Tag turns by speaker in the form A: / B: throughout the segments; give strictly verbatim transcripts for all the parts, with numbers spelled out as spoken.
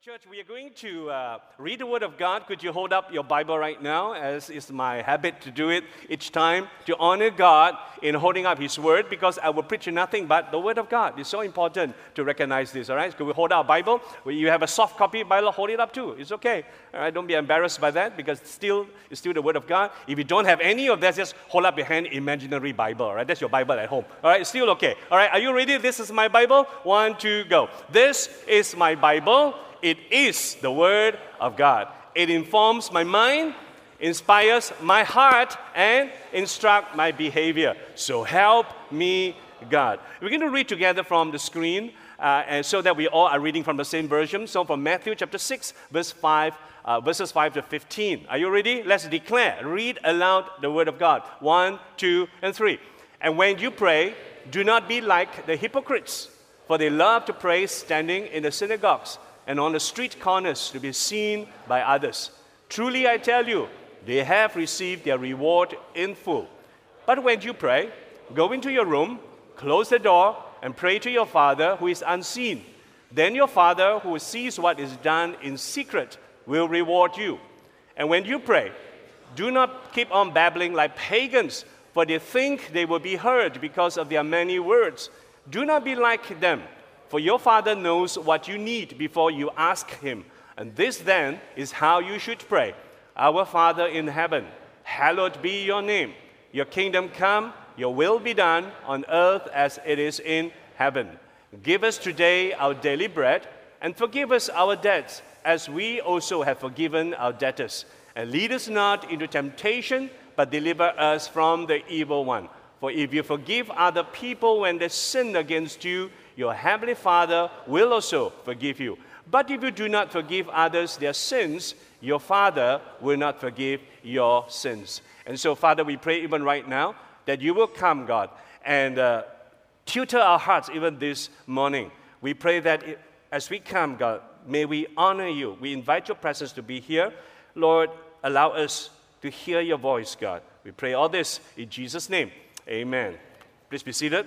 A: church, we are going to uh, read the Word of God. Could you hold up your Bible right now, as is my habit to do it each time, to honor God in holding up His Word, because I will preach nothing but the Word of God. It's so important to recognize this, all right? Could we hold our Bible? Well, you have a soft copy Bible, hold it up too. It's okay, all right? Don't be embarrassed by that, because still, it's still the Word of God. If you don't have any of that, just hold up your hand, imaginary Bible, all right? That's your Bible at home, all right? It's still okay, all right? Are you ready? This is my Bible. One, two, go. This is my Bible. It is the Word of God. It informs my mind, inspires my heart, and instructs my behavior. So help me, God. We're going to read together from the screen, uh, and so that we all are reading from the same version. So from Matthew chapter six, verse five, uh, verses five to fifteen. Are you ready? Let's declare. Read aloud the Word of God. One, two, and three. And when you pray, do not be like the hypocrites, for they love to pray standing in the synagogues and on the street corners to be seen by others. Truly I tell you, they have received their reward in full. But when you pray, go into your room, close the door, and pray to your Father who is unseen. Then your Father who sees what is done in secret will reward you. And when you pray, do not keep on babbling like pagans, for they think they will be heard because of their many words. Do not be like them, for your Father knows what you need before you ask Him. And this then is how you should pray. Our Father in heaven, hallowed be your name. Your kingdom come, your will be done on earth as it is in heaven. Give us today our daily bread, and forgive us our debts, as we also have forgiven our debtors. And lead us not into temptation, but deliver us from the evil one. For if you forgive other people when they sin against you, your heavenly Father will also forgive you. But if you do not forgive others their sins, your Father will not forgive your sins. And so, Father, we pray even right now that you will come, God, and uh, tutor our hearts even this morning. We pray that it, as we come, God, may we honor you. We invite your presence to be here. Lord, allow us to hear your voice, God. We pray all this in Jesus' name. Amen. Please be seated.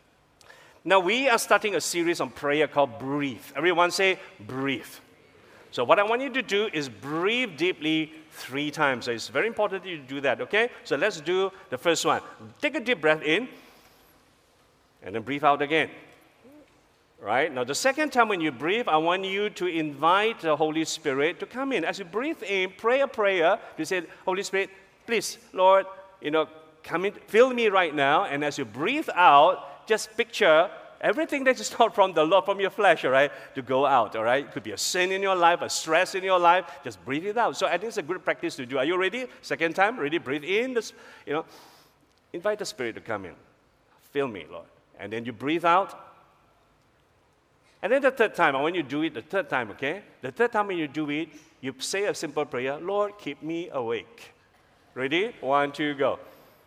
A: Now, we are starting a series on prayer called Breathe. Everyone say, breathe. So what I want you to do is breathe deeply three times. So it's very important that you do that, okay? So let's do the first one. Take a deep breath in, and then breathe out again. Right? Now, the second time when you breathe, I want you to invite the Holy Spirit to come in. As you breathe in, pray a prayer. You say, Holy Spirit, please, Lord, you know, come in, fill me right now. And as you breathe out, just picture everything that is not from the Lord, from your flesh, all right, to go out, all right? It could be a sin in your life, a stress in your life. Just breathe it out. So I think it's a good practice to do. Are you ready? Second time, ready? Breathe in. This, you know, invite the Spirit to come in. Fill me, Lord. And then you breathe out. And then the third time, I want you to do it the third time, okay? The third time when you do it, you say a simple prayer, Lord, keep me awake. Ready? One, two, go.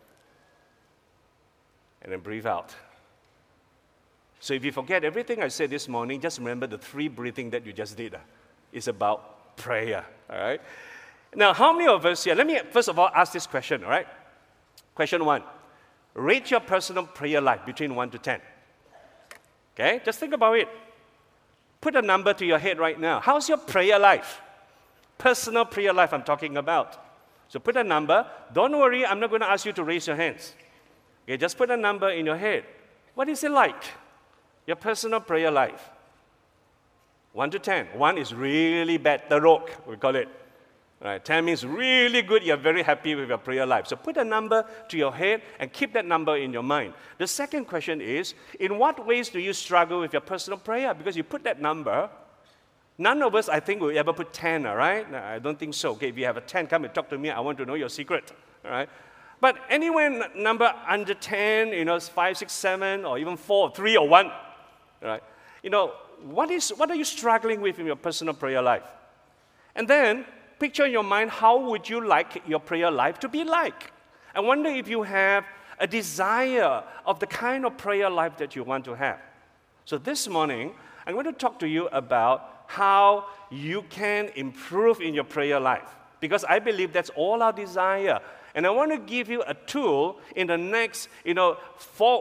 A: And then breathe out. So if you forget everything I said this morning, just remember the three breathing that you just did. Uh, it's about prayer, all right? Now, how many of us here, let me first of all ask this question, all right? Question one, rate your personal prayer life between one to ten. Okay, just think about it. Put a number to your head right now. How's your prayer life? Personal prayer life I'm talking about. So put a number. Don't worry, I'm not going to ask you to raise your hands. Okay, just put a number in your head. What is it like? Your personal prayer life. One to ten. One is really bad, teruk, we call it. All right, ten means really good, you're very happy with your prayer life. So put a number to your head and keep that number in your mind. The second question is, in what ways do you struggle with your personal prayer? Because you put that number, none of us, I think, will ever put ten, all right? No, I don't think so. Okay, if you have a ten, come and talk to me. I want to know your secret, all right? But anywhere n- number under ten, you know, five, six, seven, or even four, three, or one, right? You know, what is what are you struggling with in your personal prayer life? And then picture in your mind, how would you like your prayer life to be like? I wonder if you have a desire of the kind of prayer life that you want to have. So this morning, I'm going to talk to you about how you can improve in your prayer life, because I believe that's all our desire. And I want to give you a tool in the next, you know, four,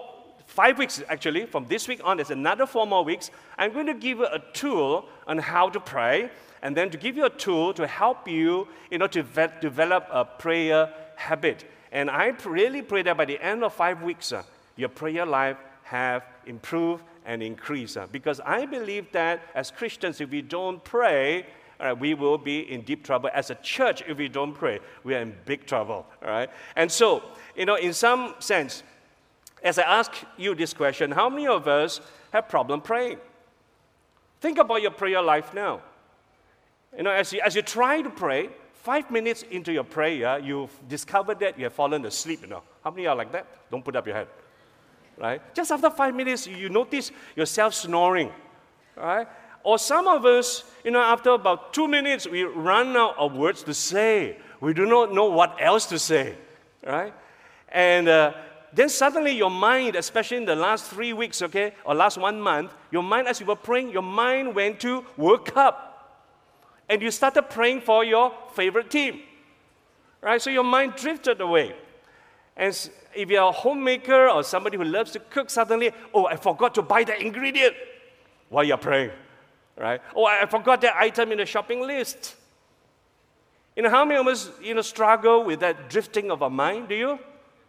A: five weeks actually, from this week on, there's another four more weeks. I'm going to give you a tool on how to pray, and then to give you a tool to help you, you know, to ve- develop a prayer habit. And I really pray that by the end of five weeks, uh, your prayer life have improved and increased. Uh, because I believe that as Christians, if we don't pray, uh, we will be in deep trouble. As a church, if we don't pray, we are in big trouble. All right? And so, you know, in some sense, as I ask you this question, how many of us have problem praying? Think about your prayer life now. You know, as you, as you try to pray, five minutes into your prayer, you've discovered that you have fallen asleep, you know. How many are like that? Don't put up your hand, right? Just after five minutes, you notice yourself snoring, right? Or some of us, you know, after about two minutes, we run out of words to say. We do not know what else to say, right? And uh, then suddenly your mind, especially in the last three weeks, okay, or last one month, your mind, as you were praying, your mind went to World Cup. And you started praying for your favorite team, right? So your mind drifted away. And if you're a homemaker or somebody who loves to cook, suddenly, oh, I forgot to buy that ingredient while you're praying, right? Oh, I forgot that item in the shopping list. You know, how many of us, you know, struggle with that drifting of our mind? Do you?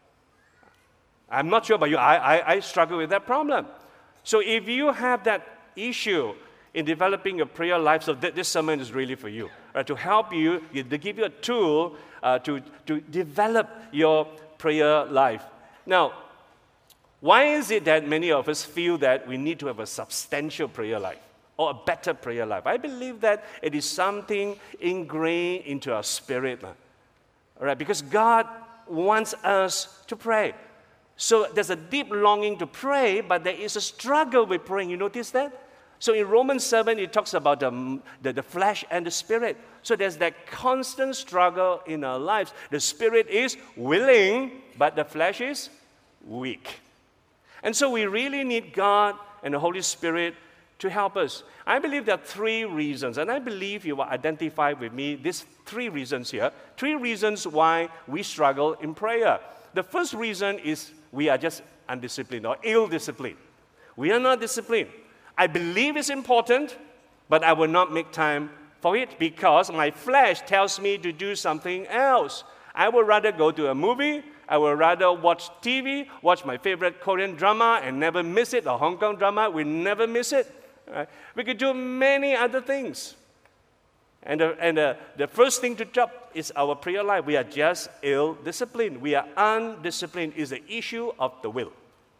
A: I'm not sure about you. I, I, I struggle with that problem. So if you have that issue in developing your prayer life, so th- this sermon is really for you, right? To help you, to give you a tool uh, to, to develop your prayer life. Now, why is it that many of us feel that we need to have a substantial prayer life or a better prayer life? I believe that it is something ingrained into our spirit, all right? Because God wants us to pray. So there's a deep longing to pray, but there is a struggle with praying. You notice that? So in Romans seven, it talks about the, the, the flesh and the spirit. So there's that constant struggle in our lives. The spirit is willing, but the flesh is weak. And so we really need God and the Holy Spirit to help us. I believe there are three reasons, and I believe you will identify with me these three reasons here. Three reasons why we struggle in prayer. The first reason is we are just undisciplined or ill-disciplined. We are not disciplined. I believe it's important, but I will not make time for it because my flesh tells me to do something else. I would rather go to a movie. I would rather watch T V, watch my favorite Korean drama and never miss it, or Hong Kong drama, we never miss it. Right? We could do many other things. And, the, and the, the first thing to drop is our prayer life. We are just ill-disciplined. We are undisciplined. It's the issue of the will.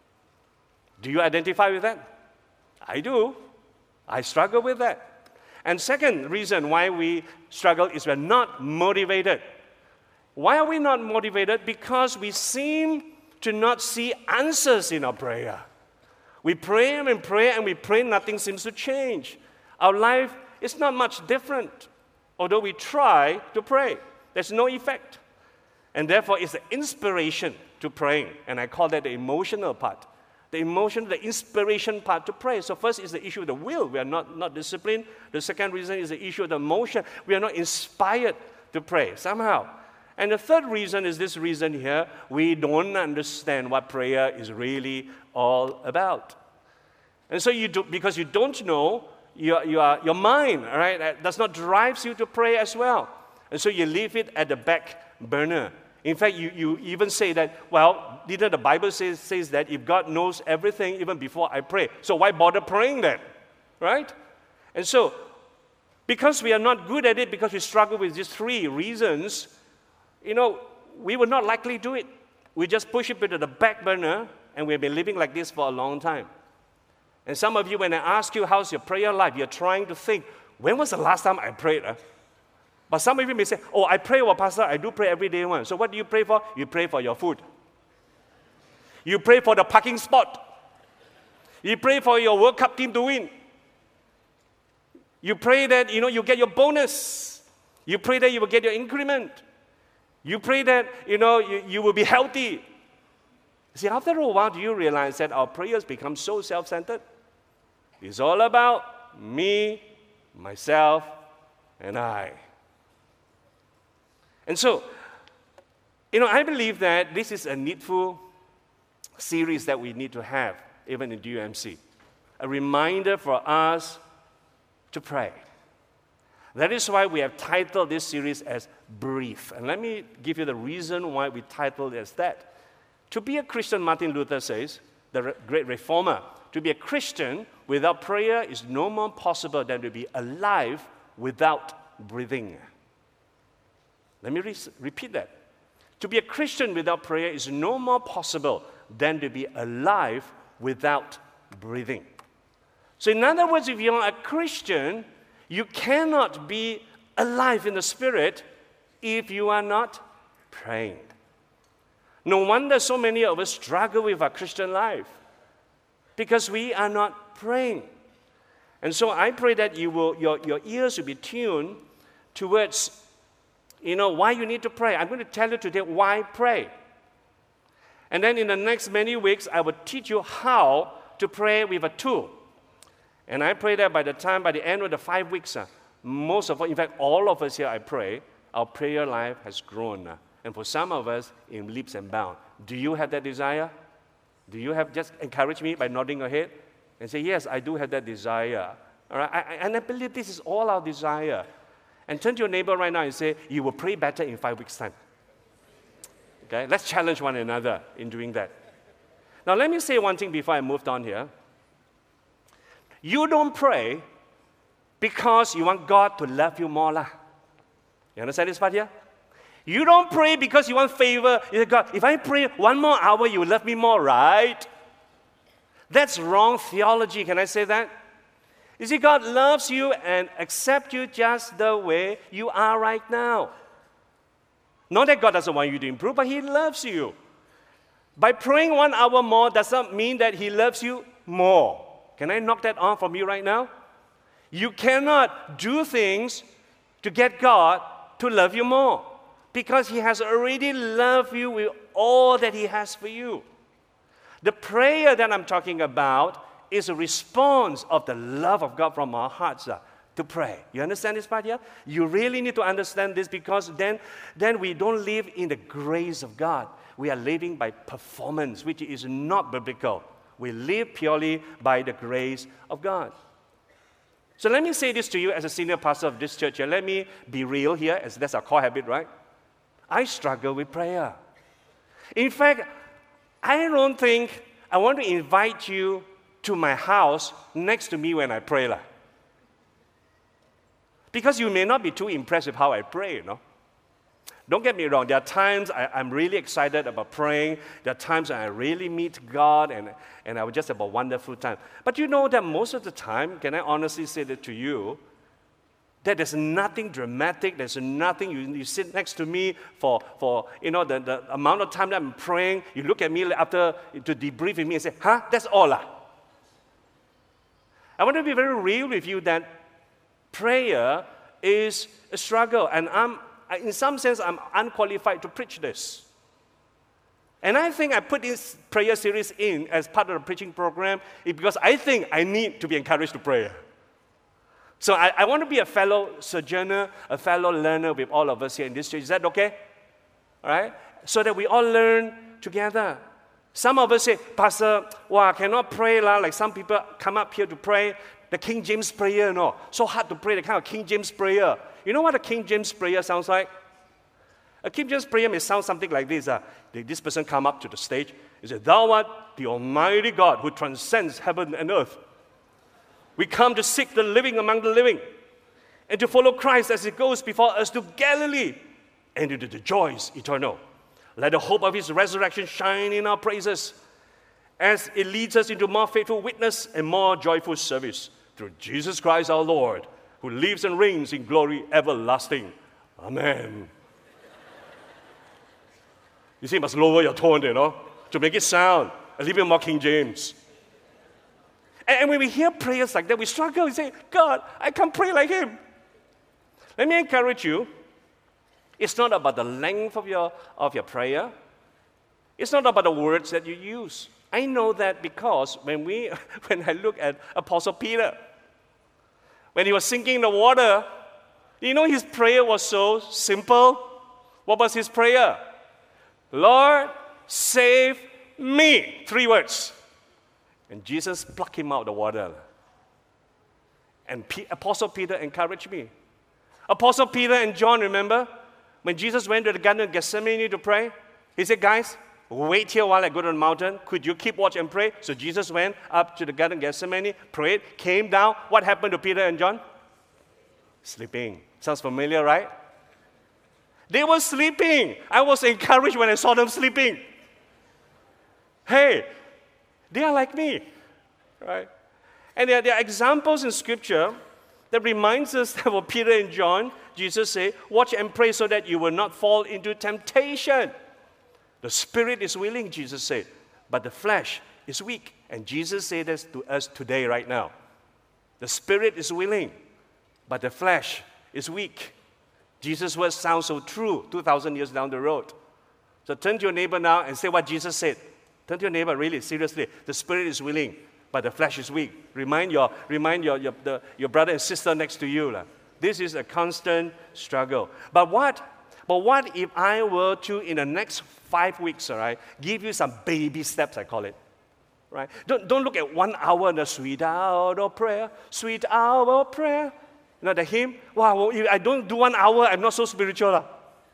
A: Do you identify with that? I do. I struggle with that. And second reason why we struggle is we're not motivated. Why are we not motivated? Because we seem to not see answers in our prayer. We pray and pray and we pray, nothing seems to change. Our life is not much different, although we try to pray. There's no effect. And therefore, it's the inspiration to praying. And I call that the emotional part. The emotion, the inspiration part to pray. So first is the issue of the will. We are not, not disciplined. The second reason is the issue of the emotion. We are not inspired to pray somehow. And the third reason is this reason here. We don't understand what prayer is really all about. And so you do, because you don't know, your, your, your mind, all right, does not drive you to pray as well. And so you leave it at the back burner. In fact, you, you even say that, well, didn't the Bible says, says that if God knows everything even before I pray, so why bother praying then, right? And so, because we are not good at it, because we struggle with these three reasons, you know, we will not likely do it. We just push it to the back burner, and we've been living like this for a long time. And some of you, when I ask you, how's your prayer life, you're trying to think, when was the last time I prayed? Huh? But some of you may say, oh, I pray, well, Pastor, I do pray every day one. So what do you pray for? You pray for your food. You pray for the parking spot. You pray for your World Cup team to win. You pray that, you know, you get your bonus. You pray that you will get your increment. You pray that, you know, you, you will be healthy. See, after a while, do you realize that our prayers become so self-centered? It's all about me, myself, and I. And so, you know, I believe that this is a needful series that we need to have, even in D U M C. A reminder for us to pray. That is why we have titled this series as Brief. And let me give you the reason why we titled it as that. To be a Christian, Martin Luther says, the great reformer, to be a Christian without prayer is no more possible than to be alive without breathing. Let me re- repeat that. To be a Christian without prayer is no more possible than to be alive without breathing. So in other words, if you are a Christian, you cannot be alive in the Spirit if you are not praying. No wonder so many of us struggle with our Christian life because we are not praying. And so I pray that you will, your, your ears will be tuned towards, you know, why you need to pray. I'm going to tell you today why pray. And then in the next many weeks, I will teach you how to pray with a tool. And I pray that by the time, by the end of the five weeks, uh, most of us, in fact, all of us here, I pray, our prayer life has grown. Uh, and for some of us, in leaps and bounds. Do you have that desire? Do you have, just encourage me by nodding your head and say, yes, I do have that desire. All right? I, I, and I believe this is all our desire. And turn to your neighbor right now and say, you will pray better in five weeks' time. Okay? Let's challenge one another in doing that. Now, let me say one thing before I move on here. You don't pray because you want God to love you more. Lah. You understand this part here? You don't pray because you want favor. You say, God, if I pray one more hour, you will love me more, right? That's wrong theology. Can I say that? You see, God loves you and accepts you just the way you are right now. Not that God doesn't want you to improve, but He loves you. By praying one hour more does not mean that He loves you more. Can I knock that off from you right now? You cannot do things to get God to love you more because He has already loved you with all that He has for you. The prayer that I'm talking about is a response of the love of God from our hearts uh, to pray. You understand this part here? You really need to understand this because then, then we don't live in the grace of God. We are living by performance, which is not biblical. We live purely by the grace of God. So let me say this to you as a senior pastor of this church here. Let me be real here, as that's our core habit, right? I struggle with prayer. In fact, I don't think I want to invite you to my house next to me when I pray. Lah. Because you may not be too impressed with how I pray, you know. Don't get me wrong, there are times I, I'm really excited about praying. There are times I really meet God and, and I will just have a wonderful time. But you know that most of the time, can I honestly say that to you, that there's nothing dramatic, there's nothing, you, you sit next to me for, for you know, the, the amount of time that I'm praying, you look at me after to debrief with me and say, huh, that's all lah. I want to be very real with you that prayer is a struggle, and I'm in some sense, I'm unqualified to preach this. And I think I put this prayer series in as part of the preaching program because I think I need to be encouraged to pray. So I, I want to be a fellow sojourner, a fellow learner with all of us here in this church. Is that okay? All right? So that we all learn together. Some of us say, Pastor, wow, I cannot pray lah. Like some people come up here to pray the King James prayer, you know. So hard to pray the kind of King James prayer. You know what a King James prayer sounds like? A King James prayer may sound something like this. Uh, this person come up to the stage and say, Thou art the Almighty God who transcends heaven and earth. We come to seek the living among the living and to follow Christ as He goes before us to Galilee and into the joys eternal. Let the hope of His resurrection shine in our praises as it leads us into more faithful witness and more joyful service through Jesus Christ our Lord, who lives and reigns in glory everlasting. Amen. You see, you must lower your tone, you know, to make it sound a little bit more King James. And, and when we hear prayers like that, we struggle. We say, God, I can't pray like Him. Let me encourage you. It's not about the length of your, of your prayer. It's not about the words that you use. I know that because when, we, when I look at Apostle Peter, when he was sinking in the water, you know his prayer was so simple. What was his prayer? Lord, save me. Three words. And Jesus plucked him out of the water. And P- Apostle Peter encouraged me. Apostle Peter and John, remember? When Jesus went to the Garden of Gethsemane to pray, he said, guys, wait here while I go to the mountain. Could you keep watch and pray? So Jesus went up to the Garden of Gethsemane, prayed, came down. What happened to Peter and John? Sleeping. Sounds familiar, right? They were sleeping. I was encouraged when I saw them sleeping. Hey, they are like me, right? And there, there are examples in Scripture that reminds us that for Peter and John, Jesus said, watch and pray so that you will not fall into temptation. The spirit is willing, Jesus said, but the flesh is weak. And Jesus said this to us today, right now. The spirit is willing, but the flesh is weak. Jesus' words sound so true two thousand years down the road. So turn to your neighbor now and say what Jesus said. Turn to your neighbor, really, seriously. The spirit is willing, but the flesh is weak. Remind your, remind your, your, the, your brother and sister next to you. La. This is a constant struggle. But what, but what if I were to, in the next five weeks, all right, give you some baby steps, I call it. Right? Don't, don't look at one hour in the sweet hour of prayer, sweet hour of prayer. You know the hymn? Wow, if I don't do one hour, I'm not so spiritual. La.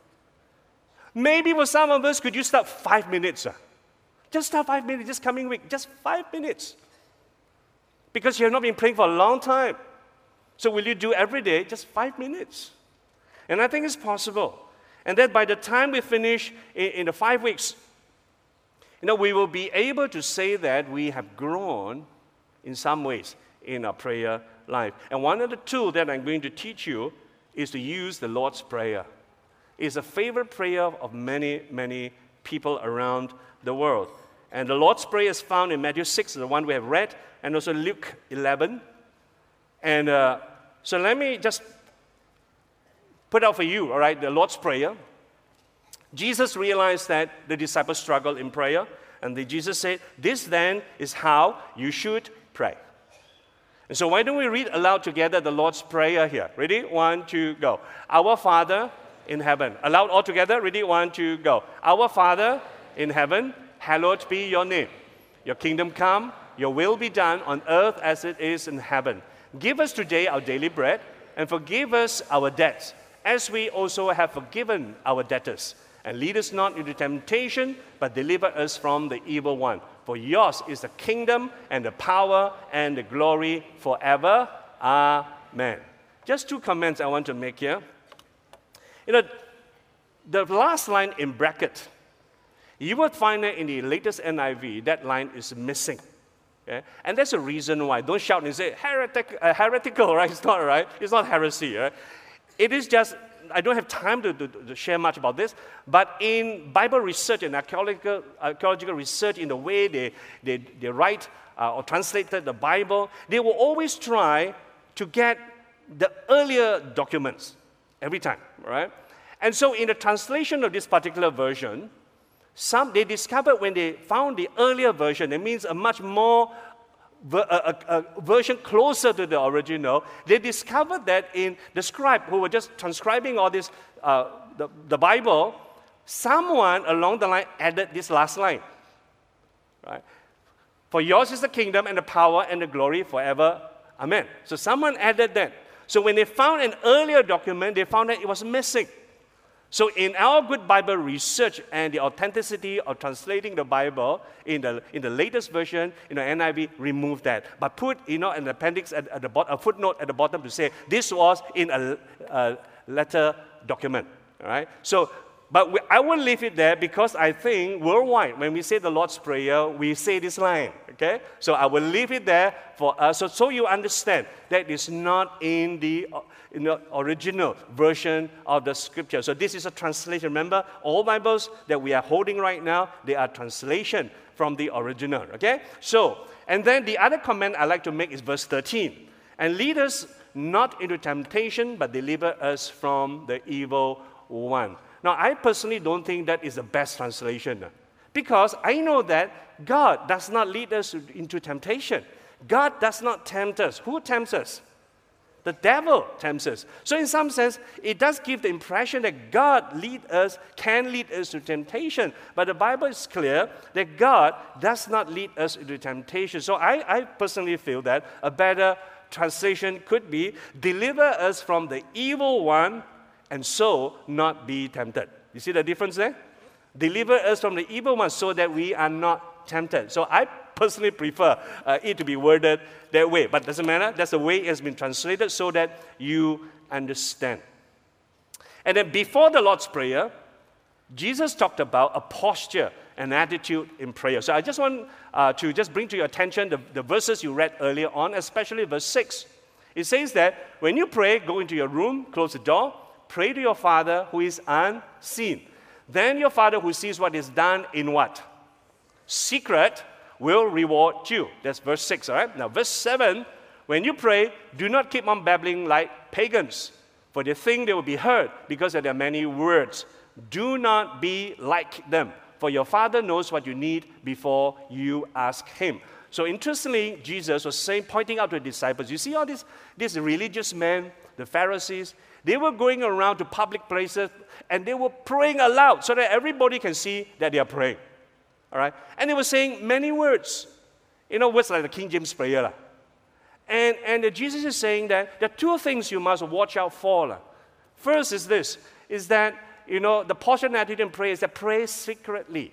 A: Maybe for some of us, could you start five minutes? La? Just start five minutes, this coming week, just five minutes. Because you have not been praying for a long time. So will you do every day, just five minutes? And I think it's possible. And then by the time we finish in, in the five weeks, you know, we will be able to say that we have grown in some ways in our prayer life. And one of the tools that I'm going to teach you is to use the Lord's Prayer. It's a favorite prayer of many, many people around the world. And the Lord's Prayer is found in Matthew six, the one we have read, and also Luke eleven. And uh, so let me just put out for you, all right, the Lord's Prayer. Jesus realized that the disciples struggled in prayer, and the, Jesus said, this then is how you should pray. And so why don't we read aloud together the Lord's Prayer here? Ready? One, two, go. Our Father in heaven. Aloud all together. Ready? One, two, go. Our Father in heaven, hallowed be your name. Your kingdom come, your will be done on earth as it is in heaven. Give us today our daily bread, and forgive us our debts, as we also have forgiven our debtors. And lead us not into temptation, but deliver us from the evil one. For yours is the kingdom, and the power, and the glory forever. Amen. Just two comments I want to make here. You know, the last line in bracket, you will find that in the latest N I V, that line is missing. Okay? And that's a reason why. Don't shout and say, Heretic, uh, heretical, right? It's not, right? It's not heresy, right? It is just, I don't have time to, to, to share much about this, but in Bible research and archaeological, archaeological research, in the way they, they, they write uh, or translated the Bible, they will always try to get the earlier documents every time, right? And so in the translation of this particular version, Some, they discovered when they found the earlier version, it means a much more, a, a, a version closer to the original. They discovered that in the scribe who were just transcribing all this, uh, the, the Bible, someone along the line added this last line. Right? For yours is the kingdom and the power and the glory forever. Amen. So someone added that. So when they found an earlier document, they found that it was missing. So in our good Bible research and the authenticity of translating the Bible in the in the latest version, you know, N I V removed that, but put, you know, an appendix at, at the bottom, a footnote at the bottom to say this was in a, a letter document. All right. So, but we, I will leave it there because I think worldwide when we say the Lord's Prayer, we say this line. Okay. So I will leave it there for us, so so you understand that it's not in the in the original version of the scripture. So this is a translation. Remember, all Bibles that we are holding right now, they are translation from the original, okay? So, and then the other comment I like to make is verse thirteen. And lead us not into temptation, but deliver us from the evil one. Now, I personally don't think that is the best translation, because I know that God does not lead us into temptation. God does not tempt us. Who tempts us? The devil tempts us. So in some sense, it does give the impression that God lead us, can lead us to temptation. But the Bible is clear that God does not lead us into temptation. So I, I personally feel that a better translation could be, deliver us from the evil one and so not be tempted. You see the difference there? Deliver us from the evil one so that we are not tempted. So I personally prefer uh, it to be worded that way. But it doesn't matter. That's the way it has been translated so that you understand. And then before the Lord's Prayer, Jesus talked about a posture and attitude in prayer. So I just want uh, to just bring to your attention the, the verses you read earlier on, especially verse six. It says that when you pray, go into your room, close the door, pray to your Father who is unseen. Then your Father who sees what is done in what? Secret will reward you. That's verse six, all right? Now, verse seven, when you pray, do not keep on babbling like pagans, for they think they will be heard because of their many words. Do not be like them, for your Father knows what you need before you ask Him. So interestingly, Jesus was saying, pointing out to the disciples, you see all these, these religious men, the Pharisees, they were going around to public places and they were praying aloud so that everybody can see that they are praying. All right? And they were saying many words. You know, words like the King James prayer. La. And, and Jesus is saying that there are two things you must watch out for. La. First is this, is that, you know, the posture and attitude in prayer is that pray secretly.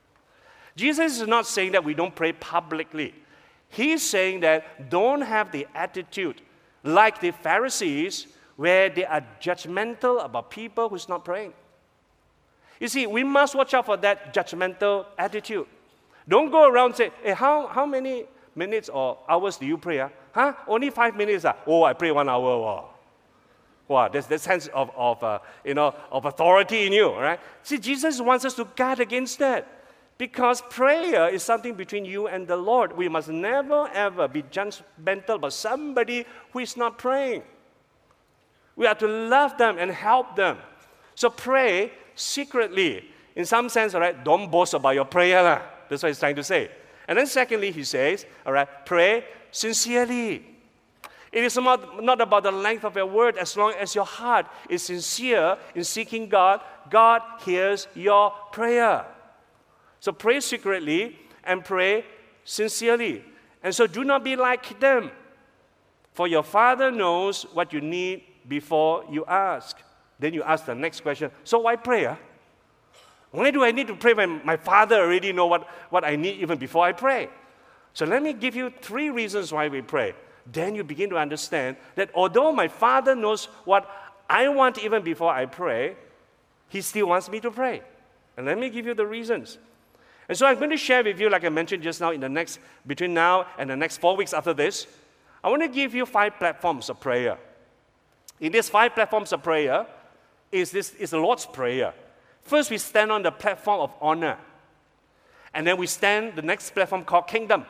A: Jesus is not saying that we don't pray publicly. He's saying that don't have the attitude like the Pharisees where they are judgmental about people who's not praying. You see, we must watch out for that judgmental attitude. Don't go around and say, hey, how, how many minutes or hours do you pray? Huh? huh? Only five minutes? Ah? Oh, I pray one hour. Wow, wow there's that sense of, of, uh, you know, of authority in you, right? See, Jesus wants us to guard against that. Because prayer is something between you and the Lord. We must never, ever be judgmental about somebody who is not praying. We have to love them and help them. So pray secretly. In some sense, all right, don't boast about your prayer. Lah. That's what he's trying to say. And then secondly, he says, all right, pray sincerely. It is not, not about the length of your word. As long as your heart is sincere in seeking God, God hears your prayer. So pray secretly and pray sincerely. And so do not be like them. For your Father knows what you need before you ask. Then you ask the next question, so why pray? Huh? Why do I need to pray when my Father already knows what, what I need even before I pray? So let me give you three reasons why we pray. Then you begin to understand that although my Father knows what I want even before I pray, He still wants me to pray. And let me give you the reasons. And so I'm going to share with you, like I mentioned just now, in the next, between now and the next four weeks after this, I want to give you five platforms of prayer. In these five platforms of prayer, is this is the Lord's Prayer. First, we stand on the platform of honor. And then we stand the next platform called kingdom.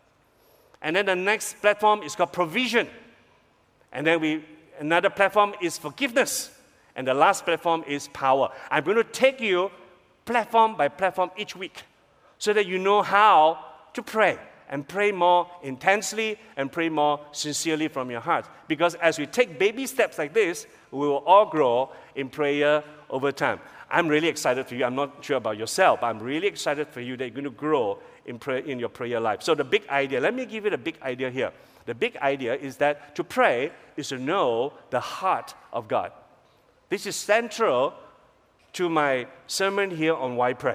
A: And then the next platform is called provision. And then we another platform is forgiveness. And the last platform is power. I'm going to take you platform by platform each week so that you know how to pray. And pray more intensely and pray more sincerely from your heart. Because as we take baby steps like this, we will all grow in prayer over time. I'm really excited for you. I'm not sure about yourself, but I'm really excited for you that you're going to grow in, prayer, in your prayer life. So the big idea, let me give you the big idea here. The big idea is that to pray is to know the heart of God. This is central to my sermon here on why pray.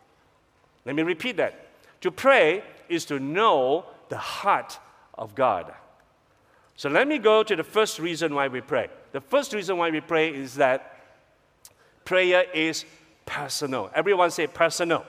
A: Let me repeat that. To pray is to know the heart of God. So let me go to the first reason why we pray. The first reason why we pray is that prayer is personal. Everyone say personal.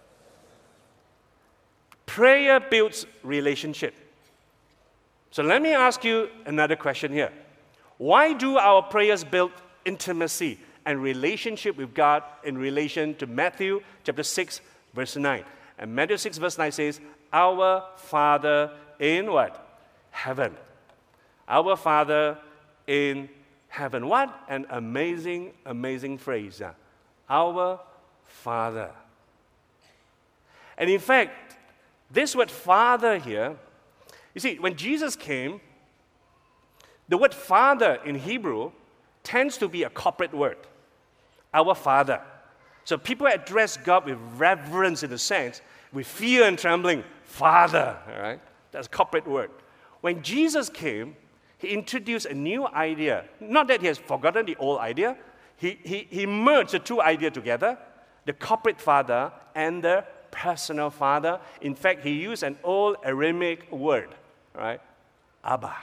A: Prayer builds relationship. So let me ask you another question here. Why do our prayers build intimacy and relationship with God in relation to Matthew chapter six, verse nine? And Matthew six, verse nine says, our Father in what? Heaven. Our Father in heaven. What an amazing, amazing phrase. Uh, our Father. And in fact, this word Father here, you see, when Jesus came, The word Father in Hebrew tends to be a corporate word. Our Father. So people address God with reverence in a sense, with fear and trembling. Father, all right? That's a corporate word. When Jesus came, he introduced a new idea. Not that he has forgotten the old idea. He, he, he merged the two ideas together, the corporate Father and the personal Father. In fact, he used an old Aramaic word, right? Abba.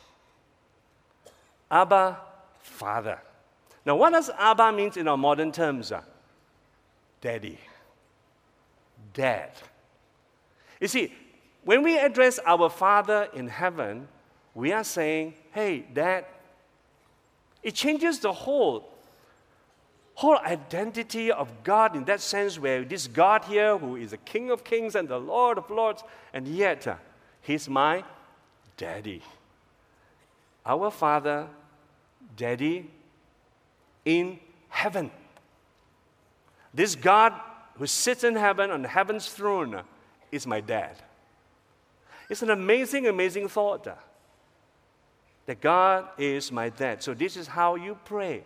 A: Abba, Father. Now, what does Abba mean in our modern terms? Daddy. Dad. You see, when we address our Father in heaven, we are saying, hey, Dad. It changes the whole, whole identity of God in that sense where this God here who is the King of Kings and the Lord of Lords, and yet uh, he's my Daddy. Our Father, Daddy in heaven. This God who sits in heaven on heaven's throne is my dad. It's an amazing, amazing thought uh, that God is my dad. So this is how you pray.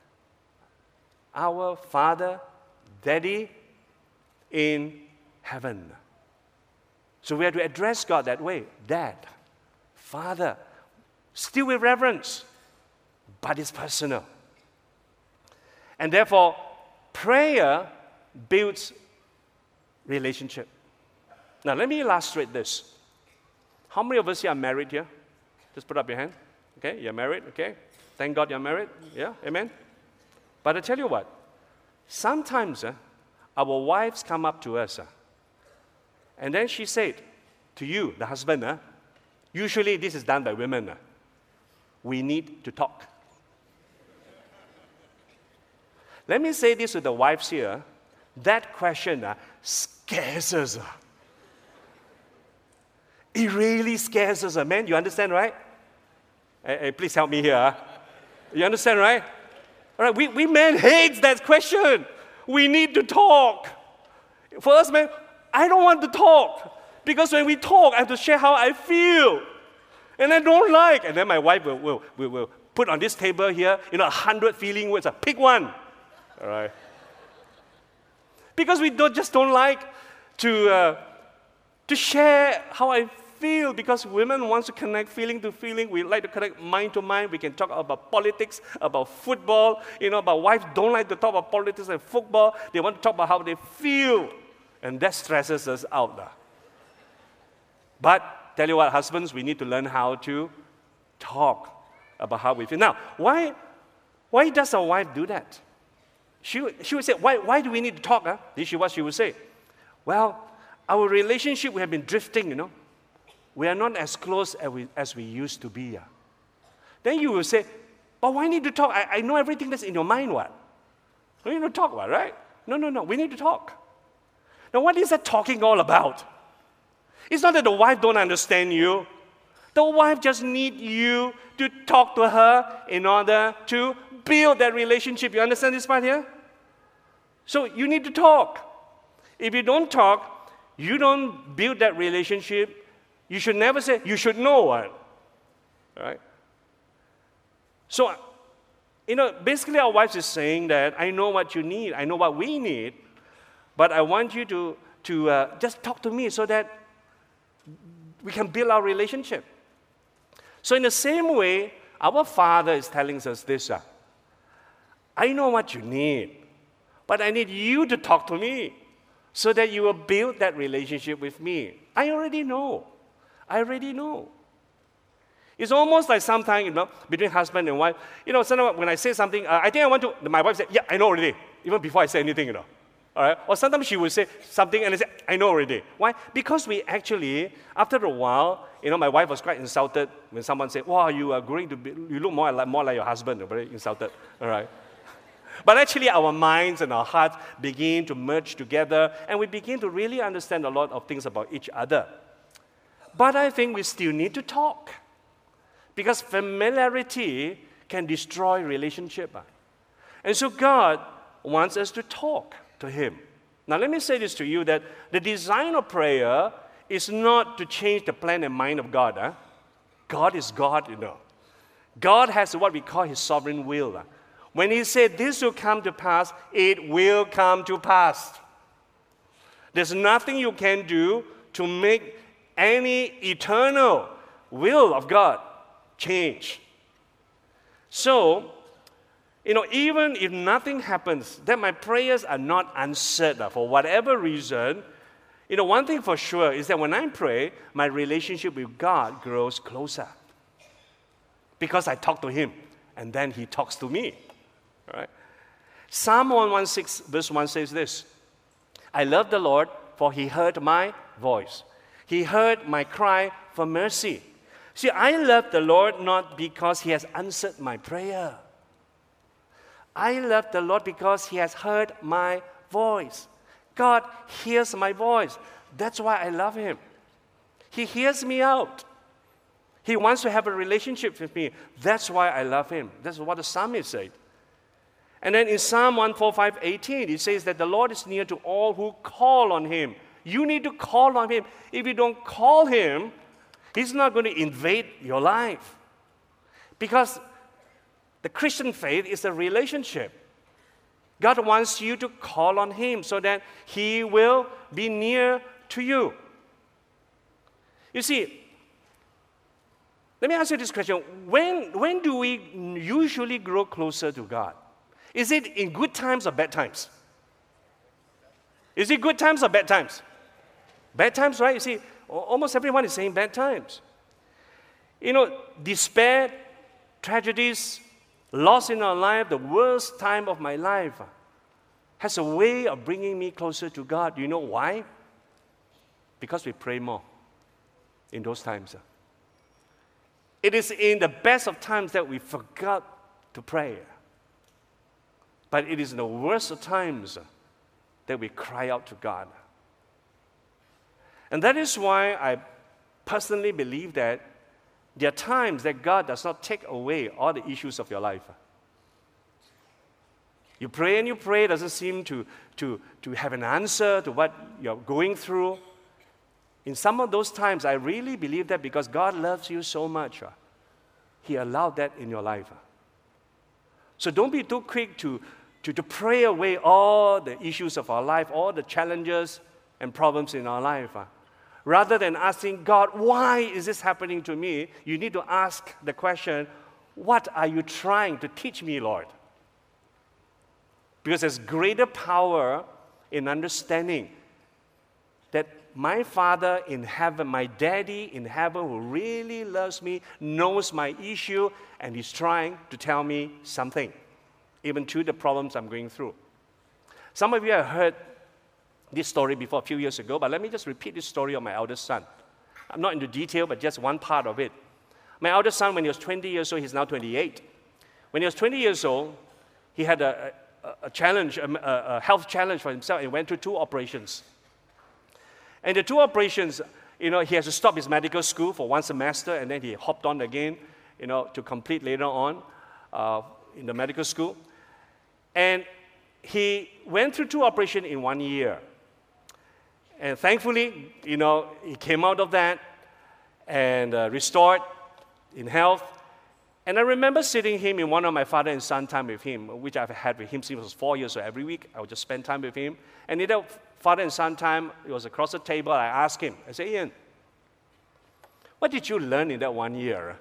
A: Our Father, Daddy in heaven. So we have to address God that way. Dad, Father, still with reverence, but it's personal. And therefore, prayer builds relationship. Now, let me illustrate this. How many of us here are married here? Just put up your hand. Okay, you're married, okay? Thank God you're married. Yeah, amen? But I tell you what, sometimes uh, our wives come up to us, uh, and then she said to you, the husband, uh, usually this is done by women, uh, we need to talk. Let me say this to the wives here. That question uh, scares us. Uh. It really scares us, uh, man. You understand, right? Hey, hey, please help me here. Uh. You understand, right? All right, we, we men hate that question. We need to talk. For us, man, I don't want to talk. Because when we talk, I have to share how I feel. And I don't like. And then my wife will, will, will, will put on this table here, you know, a hundred feeling words. Uh, pick one. All right. Because we don't, just don't like to, uh, to share how I feel, because women want to connect feeling to feeling. We like to connect mind to mind. We can talk about politics, about football. You know, but wives don't like to talk about politics and football. They want to talk about how they feel. And that stresses us out. Now. But tell you what, husbands, we need to learn how to talk about how we feel. Now, why, why does a wife do that? She, she would say, why, why do we need to talk? Huh? This is what she would say. Well, our relationship, we have been drifting, you know. We are not as close as we, as we used to be. Uh. Then you will say, but why need to talk? I, I know everything that's in your mind, what? We need to talk about, right? No, no, no, we need to talk. Now, what is that talking all about? It's not that the wife don't understand you. The wife just needs you to talk to her in order to build that relationship. You understand this part here? So you need to talk. If you don't talk, you don't build that relationship. You should never say, you should know what. All right? So, you know, basically our wives is saying that I know what you need, I know what we need, but I want you to, to uh, just talk to me so that we can build our relationship. So in the same way, our Father is telling us this. Uh, I know what you need, but I need you to talk to me so that you will build that relationship with me. I already know. I already know. It's almost like sometimes, you know, between husband and wife, you know, sometimes when I say something, uh, I think I want to, my wife said, yeah, I know already, even before I say anything, you know. All right? Or sometimes she will say something and I say, I know already. Why? Because we actually, after a while, you know, my wife was quite insulted when someone said, wow, you are going to be, you look more like, more like your husband, very insulted. All right? But actually our minds and our hearts begin to merge together and we begin to really understand a lot of things about each other. But I think we still need to talk. Because familiarity can destroy relationship. And so God wants us to talk to Him. Now let me say this to you, that the design of prayer is not to change the plan and mind of God. Huh? God is God, you know. God has what we call His sovereign will. When He said this will come to pass, it will come to pass. There's nothing you can do to make any eternal will of God change. So, you know, even if nothing happens, that my prayers are not answered for whatever reason, you know, one thing for sure is that when I pray, my relationship with God grows closer. Because I talk to Him, and then He talks to me. All right? Psalm one sixteen verse one says this, I love the Lord, for He heard my voice. He heard my cry for mercy. See, I love the Lord not because He has answered my prayer. I love the Lord because He has heard my voice. God hears my voice. That's why I love Him. He hears me out. He wants to have a relationship with me. That's why I love Him. That's what the psalmist said. And then in Psalm one forty-five, eighteen, it says that the Lord is near to all who call on Him. You need to call on Him. If you don't call Him, He's not going to invade your life. Because the Christian faith is a relationship. God wants you to call on Him so that He will be near to you. You see, let me ask you this question. When, when do we usually grow closer to God? Is it in good times or bad times? Is it good times or bad times? Bad times, right? You see, almost everyone is saying bad times. You know, despair, tragedies, loss in our life, the worst time of my life, has a way of bringing me closer to God. Do you know why? Because we pray more in those times. It is in the best of times that we forgot to pray. But it is in the worst of times that we cry out to God. And that is why I personally believe that there are times that God does not take away all the issues of your life. You pray and you pray, it doesn't seem to, to, to have an answer to what you're going through. In some of those times, I really believe that because God loves you so much, He allowed that in your life. So don't be too quick to, to, to pray away all the issues of our life, all the challenges and problems in our life. Rather than asking God, why is this happening to me? You need to ask the question, what are you trying to teach me, Lord? Because there's greater power in understanding that my Father in heaven, my Daddy in heaven who really loves me, knows my issue, and He's trying to tell me something, even to the problems I'm going through. Some of you have heard this story before a few years ago, but let me just repeat this story of my eldest son. I'm not into detail, but just one part of it. My eldest son, when he was twenty years old, he's now twenty-eight. When he was twenty years old, he had a, a, a challenge, a, a health challenge for himself, and went through two operations. And the two operations, you know, he has to stop his medical school for one semester, and then he hopped on again, you know, to complete later on uh, in the medical school. And he went through two operations in one year. And thankfully, you know, he came out of that and uh, restored in health. And I remember sitting him in one of my father and son time with him, which I've had with him since he was four years old. Every week, I would just spend time with him. And in that father and son time, it was across the table. I asked him, I said, Ian, what did you learn in that one year?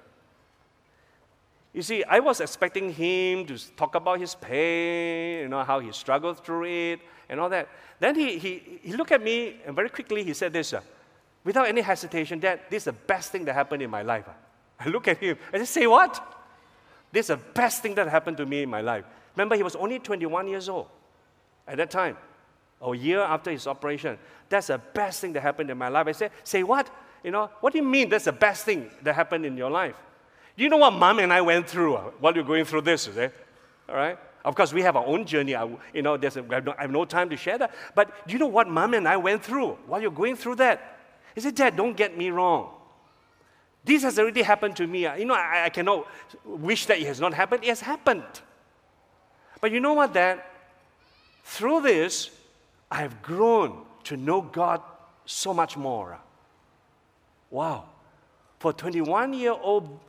A: You see, I was expecting him to talk about his pain, you know, how he struggled through it, and all that. Then he, he, he looked at me, and very quickly he said this, uh, without any hesitation, Dad, this is the best thing that happened in my life. I look at him, and I say, what? This is the best thing that happened to me in my life. Remember, he was only twenty-one years old at that time, a year after his operation. That's the best thing that happened in my life. I said, say what? You know, what do you mean that's the best thing that happened in your life? Do you know what Mom and I went through while you're going through this? Is it? All right? Of course, we have our own journey. I, you know, there's a, I, have no, I have no time to share that. But do you know what Mom and I went through while you're going through that? He said, Dad, don't get me wrong. This has already happened to me. You know, I, I cannot wish that it has not happened. It has happened. But you know what, Dad? Through this, I have grown to know God so much more. Wow. For a twenty-one-year-old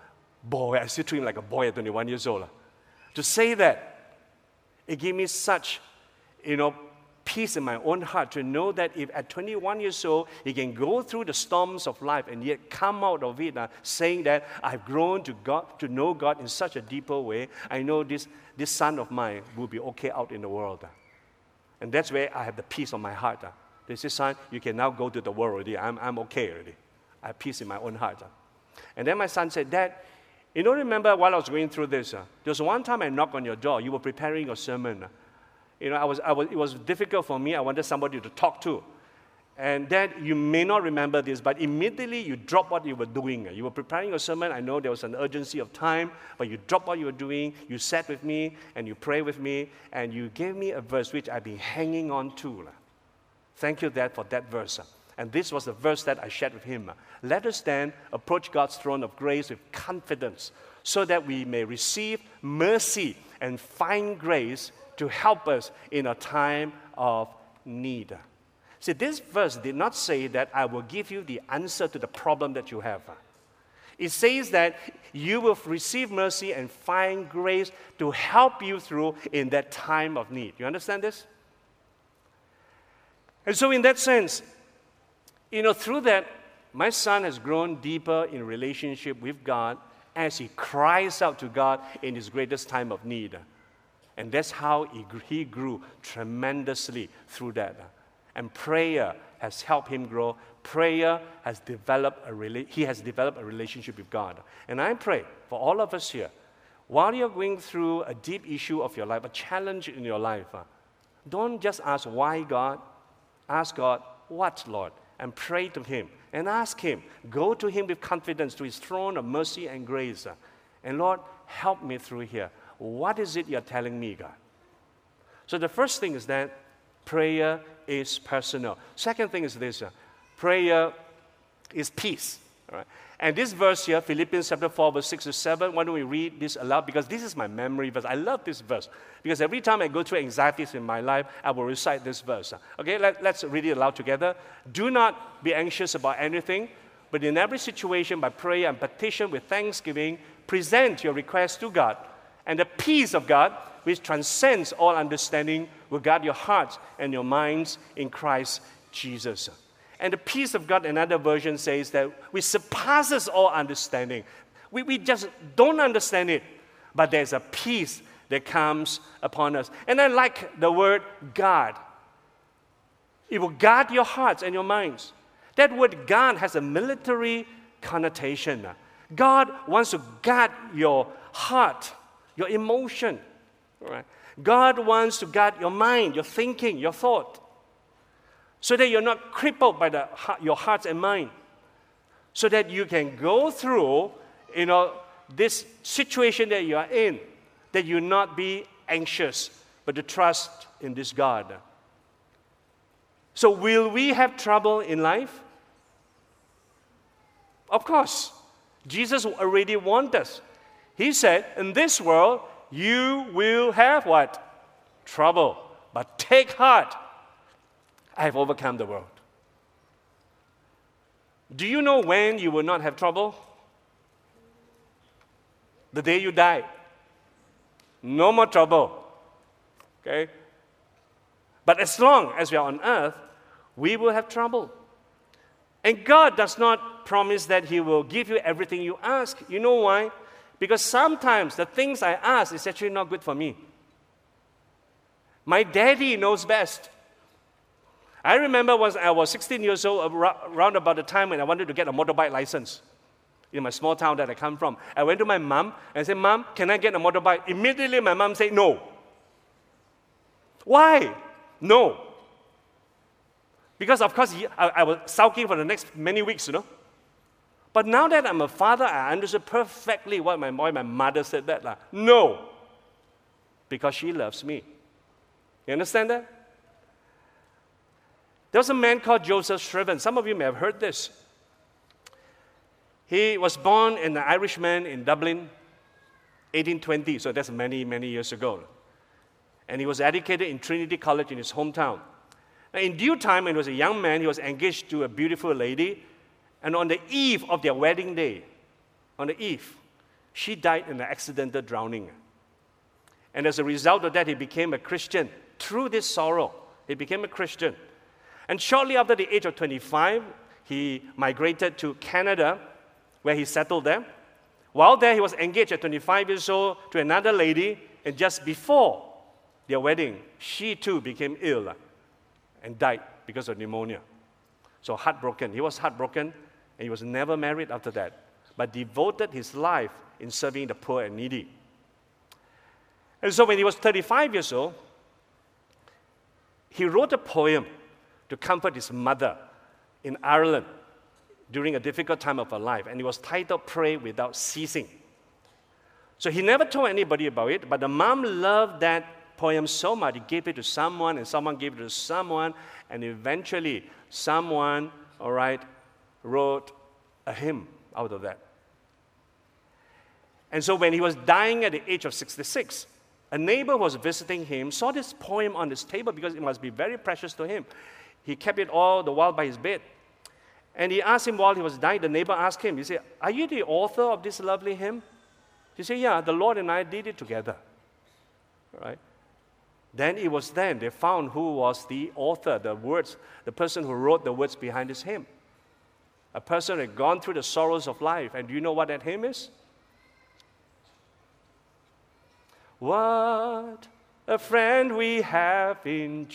A: boy, I still treat him like a boy at twenty-one years old. To say that, it gave me such, you know, peace in my own heart to know that if at twenty-one years old, he can go through the storms of life and yet come out of it uh, saying that I've grown to God, to know God in such a deeper way. I know this, this son of mine will be okay out in the world. Uh. And that's where I have the peace on my heart. Uh. They say, son, you can now go to the world already. I'm, I'm okay already. I have peace in my own heart. Uh. And then my son said, Dad, you don't remember while I was going through this, uh, there was one time I knocked on your door. You were preparing your sermon. Uh. You know, I was, I was, it was difficult for me. I wanted somebody to talk to. And Dad, you may not remember this, but immediately you dropped what you were doing. You were preparing your sermon. I know there was an urgency of time, but you dropped what you were doing. You sat with me, and you prayed with me, and you gave me a verse which I've been hanging on to. Thank you, Dad, for that verse. And this was the verse that I shared with him. Let us then approach God's throne of grace with confidence so that we may receive mercy and find grace to help us in a time of need. See, this verse did not say that I will give you the answer to the problem that you have. It says that you will receive mercy and find grace to help you through in that time of need. You understand this? And so in that sense, you know, through that, my son has grown deeper in relationship with God as he cries out to God in his greatest time of need. And that's how he grew, he grew tremendously through that. And prayer has helped him grow. Prayer has developed a rela- he has developed a relationship with God. And I pray for all of us here, while you're going through a deep issue of your life, a challenge in your life, uh, don't just ask why God. Ask God, what, Lord? And pray to him. And ask him. Go to him with confidence to his throne of mercy and grace. Uh, and Lord, help me through here. What is it you're telling me, God? So the first thing is that prayer is personal. Second thing is this. Uh, prayer is peace. All right? And this verse here, Philippians chapter four, verse six to seven, why don't we read this aloud? Because this is my memory verse. I love this verse. Because every time I go through anxieties in my life, I will recite this verse. Okay, let, let's read it aloud together. Do not be anxious about anything, but in every situation, by prayer and petition with thanksgiving, present your requests to God. And the peace of God, which transcends all understanding, will guard your hearts and your minds in Christ Jesus. And the peace of God, another version says that which surpasses all understanding. We, we just don't understand it, but there's a peace that comes upon us. And I like the word guard. It will guard your hearts and your minds. That word guard has a military connotation. God wants to guard your heart, your emotion. Right? God wants to guard your mind, your thinking, your thought, so that you're not crippled by the, your heart and mind, so that you can go through, you know, this situation that you are in, that you not be anxious, but to trust in this God. So will we have trouble in life? Of course. Jesus already warned us. He said, in this world, you will have what? Trouble. But take heart. I have overcome the world. Do you know when you will not have trouble? The day you die. No more trouble. Okay? But as long as we are on earth, we will have trouble. And God does not promise that He will give you everything you ask. You know why? Because sometimes the things I ask is actually not good for me. My daddy knows best. I remember when I was sixteen years old, around about the time when I wanted to get a motorbike license in my small town that I come from. I went to my mom and said, Mom, can I get a motorbike? Immediately my mom said, no. Why? No. Because of course, I, I was sulking for the next many weeks, you know. But now that I'm a father, I understood perfectly what my, why my mother said that. Like, no. Because she loves me. You understand that? There was a man called Joseph Shriven. Some of you may have heard this. He was born an Irishman in Dublin, eighteen twenty, so that's many, many years ago. And he was educated in Trinity College in his hometown. Now, in due time, when he was a young man, he was engaged to a beautiful lady. And on the eve of their wedding day, on the eve, She died in an accidental drowning. And as a result of that, he became a Christian. Through this sorrow, he became a Christian. And shortly after the age of twenty-five, he migrated to Canada, where he settled there. While there, he was engaged at twenty-five years old to another lady, and just before their wedding, she too became ill and died because of pneumonia. So heartbroken. He was heartbroken, and he was never married after that, but devoted his life in serving the poor and needy. And so when he was thirty-five years old, he wrote a poem to comfort his mother in Ireland during a difficult time of her life, and it was titled Pray Without Ceasing. So he never told anybody about it, but the mom loved that poem so much, he gave it to someone, and someone gave it to someone, and eventually someone, all right, wrote a hymn out of that. And so when he was dying at the age of sixty-six, a neighbor who was visiting him saw this poem on his table because it must be very precious to him. He kept it all the while by his bed. And he asked him while he was dying, the neighbor asked him, he said, "Are you the author of this lovely hymn?" He said, "Yeah, the Lord and I did it together." Right? Then it was then they found who was the author, the words, the person who wrote the words behind this hymn. A person who had gone through the sorrows of life. And do you know what that hymn is? What a friend we have in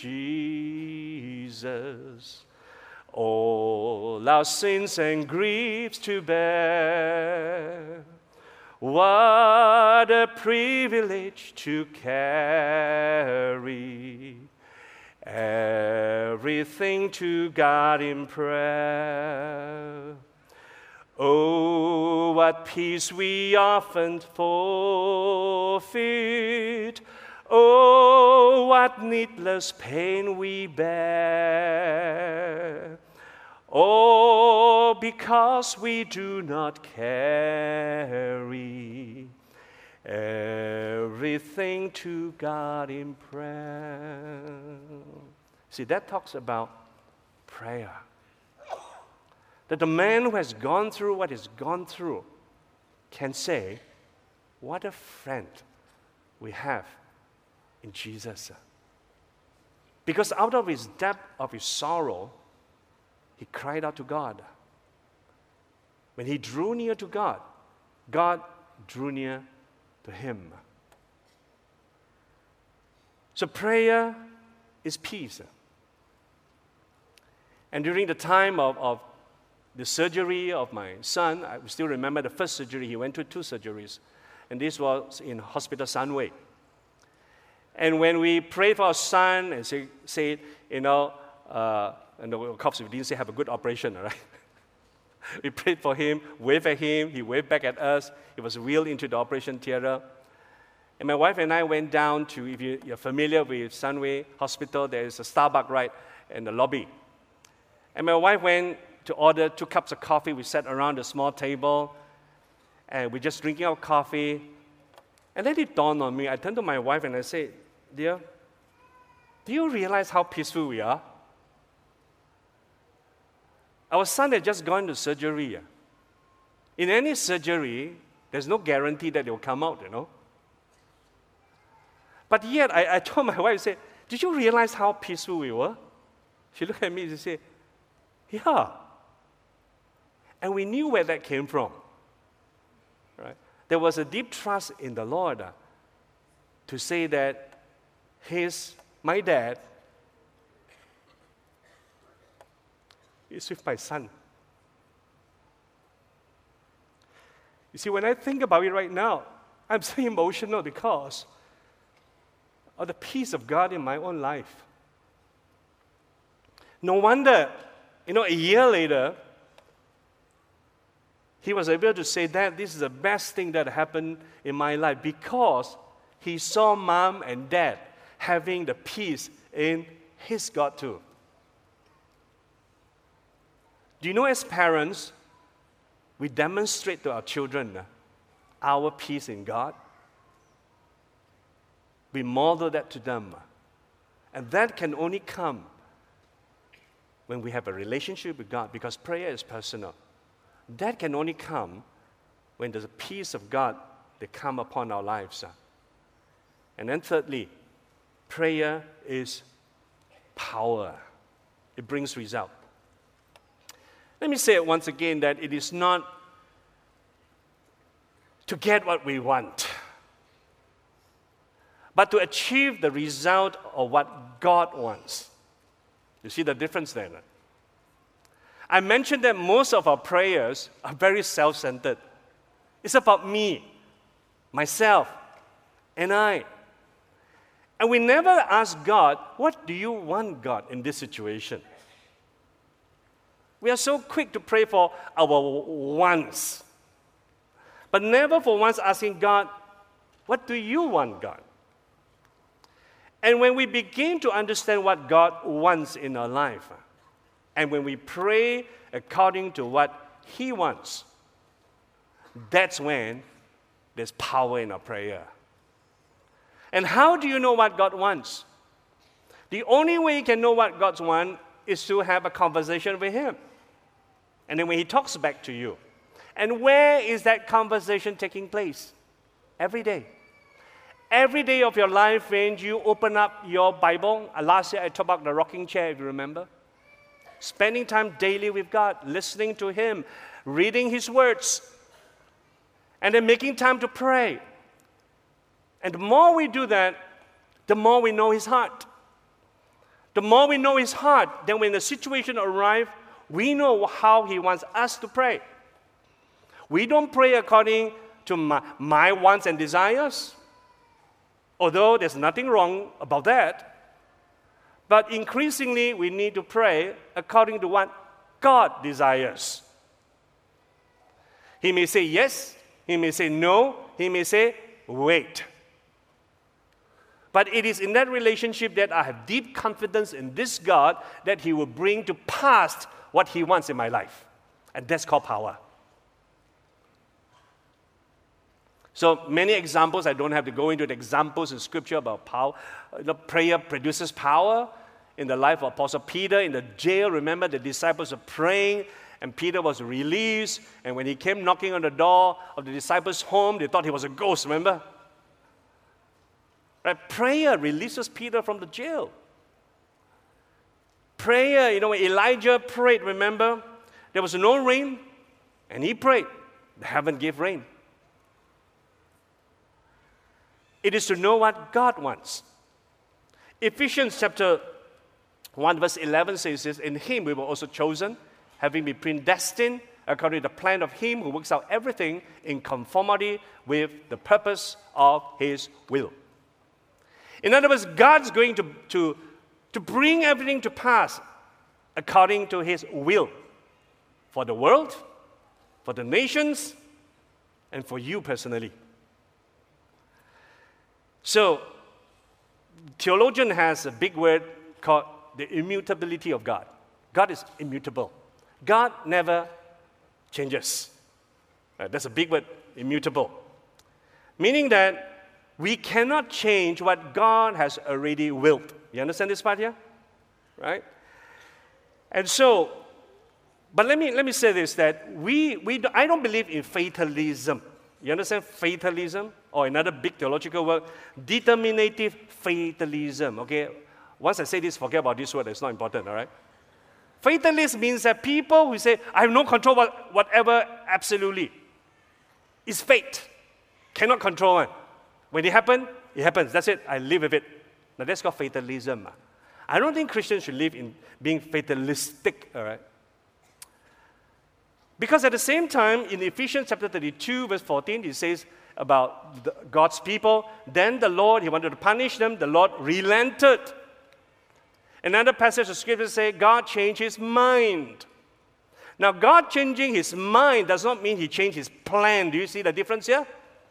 A: Jesus, all our sins and griefs to bear. What a privilege to carry everything to God in prayer. Oh, what peace we often forfeit. Oh, what needless pain we bear. Oh, because we do not carry everything to God in prayer. See, that talks about prayer. That the man who has gone through what he's gone through can say, what a friend we have in Jesus. Because out of his depth of his sorrow, he cried out to God. When he drew near to God, God drew near to him. So prayer is peace. And during the time of, of the surgery of my son, I still remember the first surgery. He went through two surgeries. And this was in Hospital Sunway. And when we prayed for our son and say, said, you know, uh, and of course we didn't say have a good operation, all right? We prayed for him, waved at him, he waved back at us. He was wheeled into the operation theater. And my wife and I went down to, if you, you're familiar with Sunway Hospital, there is a Starbucks right in the lobby. And my wife went to order two cups of coffee. We sat around a small table, and we're just drinking our coffee. And then it dawned on me. I turned to my wife and I said, "Dear, do you realize how peaceful we are? Our son had just gone to surgery. In any surgery, there's no guarantee that it will come out, you know. But yet, I, I told my wife, I said, did you realize how peaceful we were? She looked at me and said, yeah. And we knew where that came from. Right? There was a deep trust in the Lord uh, to say that his, my dad, is with my son. You see, when I think about it right now, I'm so emotional because of the peace of God in my own life. No wonder, you know, a year later, he was able to say that this is the best thing that happened in my life because he saw mom and dad having the peace in his God too. Do you know, as parents, we demonstrate to our children uh, our peace in God. We model that to them. And that can only come when we have a relationship with God, because prayer is personal. That can only come when the peace of God, they come upon our lives. Uh. And then thirdly, prayer is power. It brings result. Let me say it once again that it is not to get what we want, but to achieve the result of what God wants. You see the difference there? Right? I mentioned that most of our prayers are very self-centered. It's about me, myself, and I. And we never ask God, what do you want, God, in this situation? We are so quick to pray for our wants, but never for once asking God, what do you want, God? And when we begin to understand what God wants in our life, and when we pray according to what He wants, that's when there's power in our prayer. And how do you know what God wants? The only way you can know what God wants is to have a conversation with Him. And then when He talks back to you. And where is that conversation taking place? Every day. Every day of your life when you open up your Bible. Last year I talked about the rocking chair, if you remember. Spending time daily with God, listening to Him, reading His words, and then making time to pray. And the more we do that, the more we know His heart. The more we know His heart, then when the situation arrives, we know how He wants us to pray. We don't pray according to my, my wants and desires, although there's nothing wrong about that. But increasingly, we need to pray according to what God desires. He may say yes, He may say no, He may say wait. But it is in that relationship that I have deep confidence in this God that He will bring to pass what He wants in my life. And that's called power. So many examples, I don't have to go into the examples in Scripture about power. The prayer produces power. In the life of Apostle Peter in the jail, remember the disciples were praying and Peter was released. And when he came knocking on the door of the disciples' home, they thought he was a ghost, remember? Right? Prayer releases Peter from the jail. Prayer, you know, when Elijah prayed, remember? There was no rain, and he prayed. The heaven gave rain. It is to know what God wants. Ephesians chapter one verse eleven says this, in Him we were also chosen, having been predestined according to the plan of Him who works out everything in conformity with the purpose of His will. In other words, God's going to, to, to bring everything to pass according to His will for the world, for the nations, and for you personally. So, theologian has a big word called the immutability of God. God is immutable. God never changes. Uh, that's a big word, immutable. Meaning that we cannot change what God has already willed. You understand this part here? Right? And so, but let me let me say this, that we, we I don't believe in fatalism. You understand fatalism? Or another big theological word, determinative fatalism. Okay? Once I say this, forget about this word, it's not important, all right? Fatalist means that people who say, I have no control over whatever, absolutely. It's fate. Cannot control it. When it happens, it happens. That's it. I live with it. Now that's called fatalism. I don't think Christians should live in being fatalistic, all right? Because at the same time, in Ephesians chapter thirty-two, verse fourteen, it says about the, God's people, then the Lord, He wanted to punish them, the Lord relented. Another passage of Scripture says, God changed His mind. Now, God changing His mind does not mean He changed His plan. Do you see the difference here?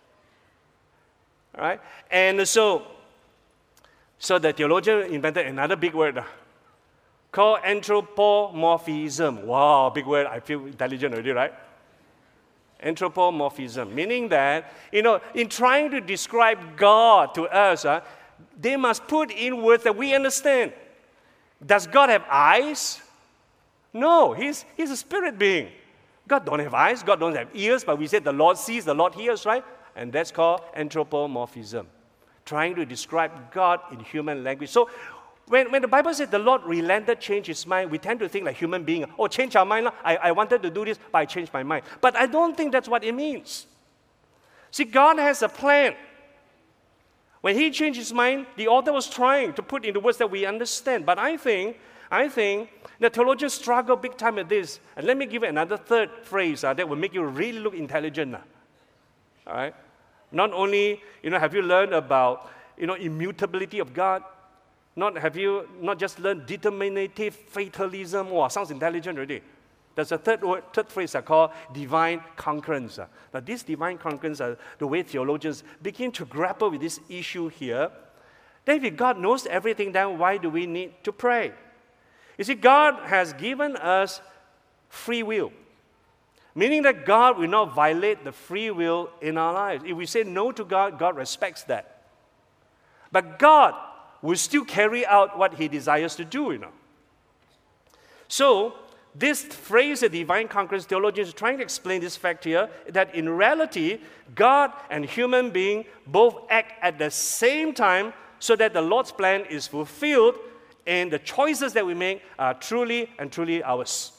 A: All right? And so, so the theologian invented another big word called anthropomorphism. Wow, big word. I feel intelligent already, right? Anthropomorphism, meaning that, you know, in trying to describe God to us, uh, they must put in words that we understand. Does God have eyes? No, he's, he's a spirit being. God don't have eyes, God don't have ears, but we said the Lord sees, the Lord hears, right? And that's called anthropomorphism, trying to describe God in human language. So when, when the Bible says the Lord relented, changed his mind, we tend to think like human being, oh, change our mind. I, I wanted to do this, but I changed my mind. But I don't think that's what it means. See, God has a plan. When he changed his mind, the author was trying to put into words that we understand. But I think, I think the theologians struggle big time with this. And let me give you another third phrase uh, that will make you really look intelligent. Uh. All right? Not only, you know, have you learned about, you know, immutability of God, not have you not just learned determinative fatalism. Wow, sounds intelligent already. There's a third word, third phrase uh, called divine concurrence. Uh. Now, this divine concurrence, uh, the way theologians begin to grapple with this issue here, then if God knows everything, then why do we need to pray? You see, God has given us free will, meaning that God will not violate the free will in our lives. If we say no to God, God respects that. But God will still carry out what he desires to do, you know. So, this phrase, the divine concurrence, theologians are trying to explain this fact here, that in reality, God and human being both act at the same time so that the Lord's plan is fulfilled and the choices that we make are truly and truly ours.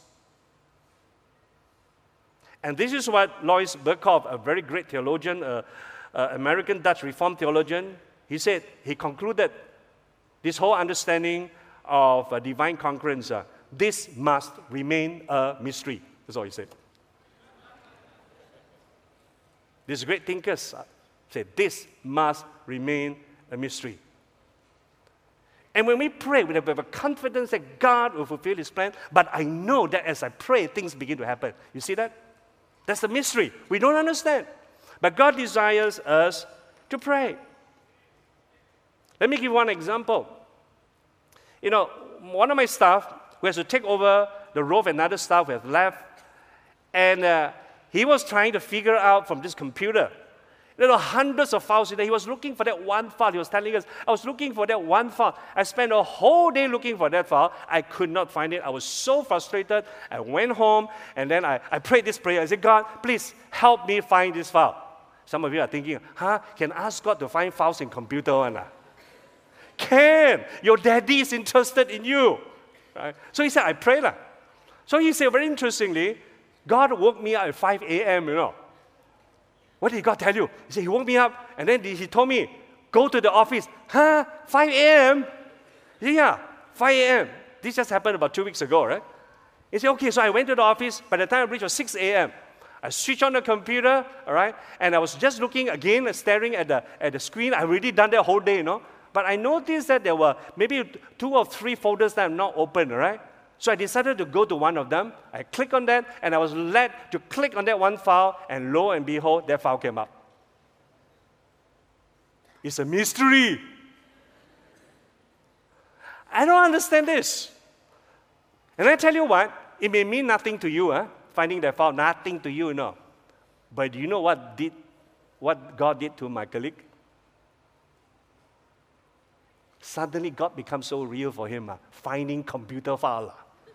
A: And this is what Lois Berkhoff, a very great theologian, uh, uh, American Dutch Reformed theologian, he said, he concluded this whole understanding of uh, divine concurrence, uh, this must remain a mystery. That's all he said. These great thinkers uh, said, this must remain a mystery. And when we pray, we have a confidence that God will fulfill his plan, but I know that as I pray, things begin to happen. You see that? That's the mystery. We don't understand. But God desires us to pray. Let me give one example. You know, one of my staff who has to take over the role of another staff who has left, and uh, he was trying to figure out from this computer, there were hundreds of files in there. He was looking for that one file. He was telling us, I was looking for that one file. I spent a whole day looking for that file. I could not find it. I was so frustrated. I went home, and then I, I prayed this prayer. I said, God, please help me find this file. Some of you are thinking, huh? Can I ask God to find files in computer? One? Can. Your daddy is interested in you. Right? So he said, I pray. Lah. So he said, very interestingly, God woke me up at five a.m., you know. What did God tell you? He said, he woke me up, and then he told me, go to the office. Huh? five a.m.? Yeah, five a.m. This just happened about two weeks ago, right? He said, okay, so I went to the office. By the time I reached, it was six a.m. I switched on the computer, all right, and I was just looking again, staring at the, at the screen. I already done that whole day, you know. But I noticed that there were maybe two or three folders that are not open, right? So I decided to go to one of them. I clicked on that, and I was led to click on that one file, and lo and behold, that file came up. It's a mystery. I don't understand this. And I tell you what, it may mean nothing to you, huh? Finding that file, nothing to you, no. But do you know what did, what God did to my colleague? Suddenly, God becomes so real for him, uh, finding computer file.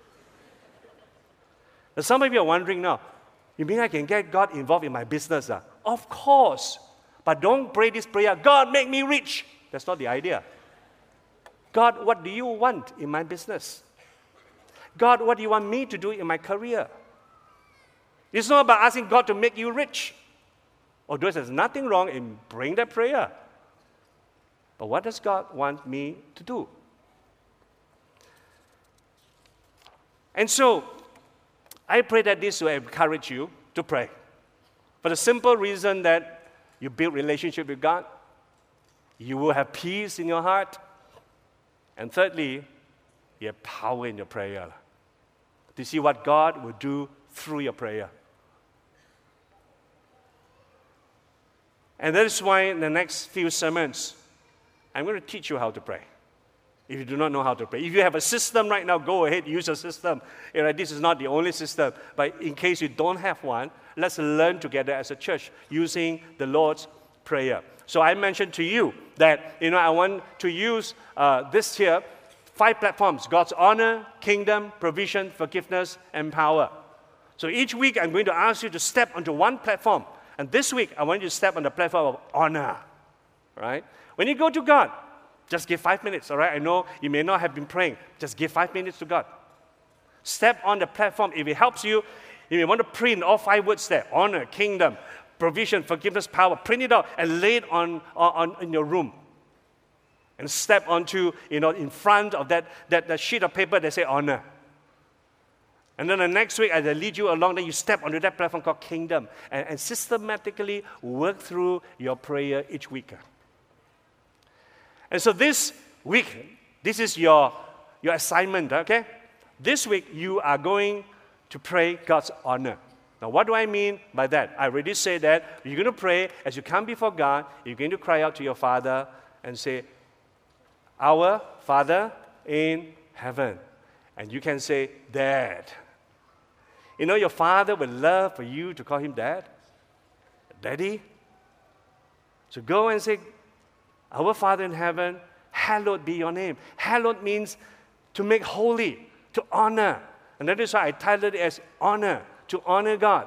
A: Now, some of you are wondering now, you mean I can get God involved in my business? Uh? Of course. But don't pray this prayer, God, make me rich. That's not the idea. God, what do you want in my business? God, what do you want me to do in my career? It's not about asking God to make you rich. Although there's nothing wrong in praying that prayer. But what does God want me to do? And so, I pray that this will encourage you to pray. For the simple reason that you build relationship with God, you will have peace in your heart, and thirdly, you have power in your prayer to see what God will do through your prayer. And that is why in the next few sermons, I'm going to teach you how to pray. If you do not know how to pray. If you have a system right now, go ahead, use a system. You know, this is not the only system. But in case you don't have one, let's learn together as a church using the Lord's Prayer. So I mentioned to you that, you know, I want to use uh, this here, five platforms: God's honor, kingdom, provision, forgiveness, and power. So each week, I'm going to ask you to step onto one platform. And this week, I want you to step on the platform of honor, right? When you go to God, just give five minutes, all right? I know you may not have been praying. Just give five minutes to God. Step on the platform. If it helps you, you may want to print all five words there: honor, kingdom, provision, forgiveness, power. Print it out and lay it on, on, on in your room. And step onto, you know, in front of that, that, that sheet of paper that say honor. And then the next week, as I lead you along, then you step onto that platform called kingdom and, and systematically work through your prayer each week. And so this week, this is your, your assignment, okay? This week, you are going to pray God's honor. Now, what do I mean by that? I already said that you're going to pray as you come before God, you're going to cry out to your Father and say, Our Father in heaven. And you can say, Dad. You know, your Father would love for you to call him Dad, Daddy. So go and say, Our Father in heaven, hallowed be your name. Hallowed means to make holy, to honor. And that is why I titled it as honor, to honor God.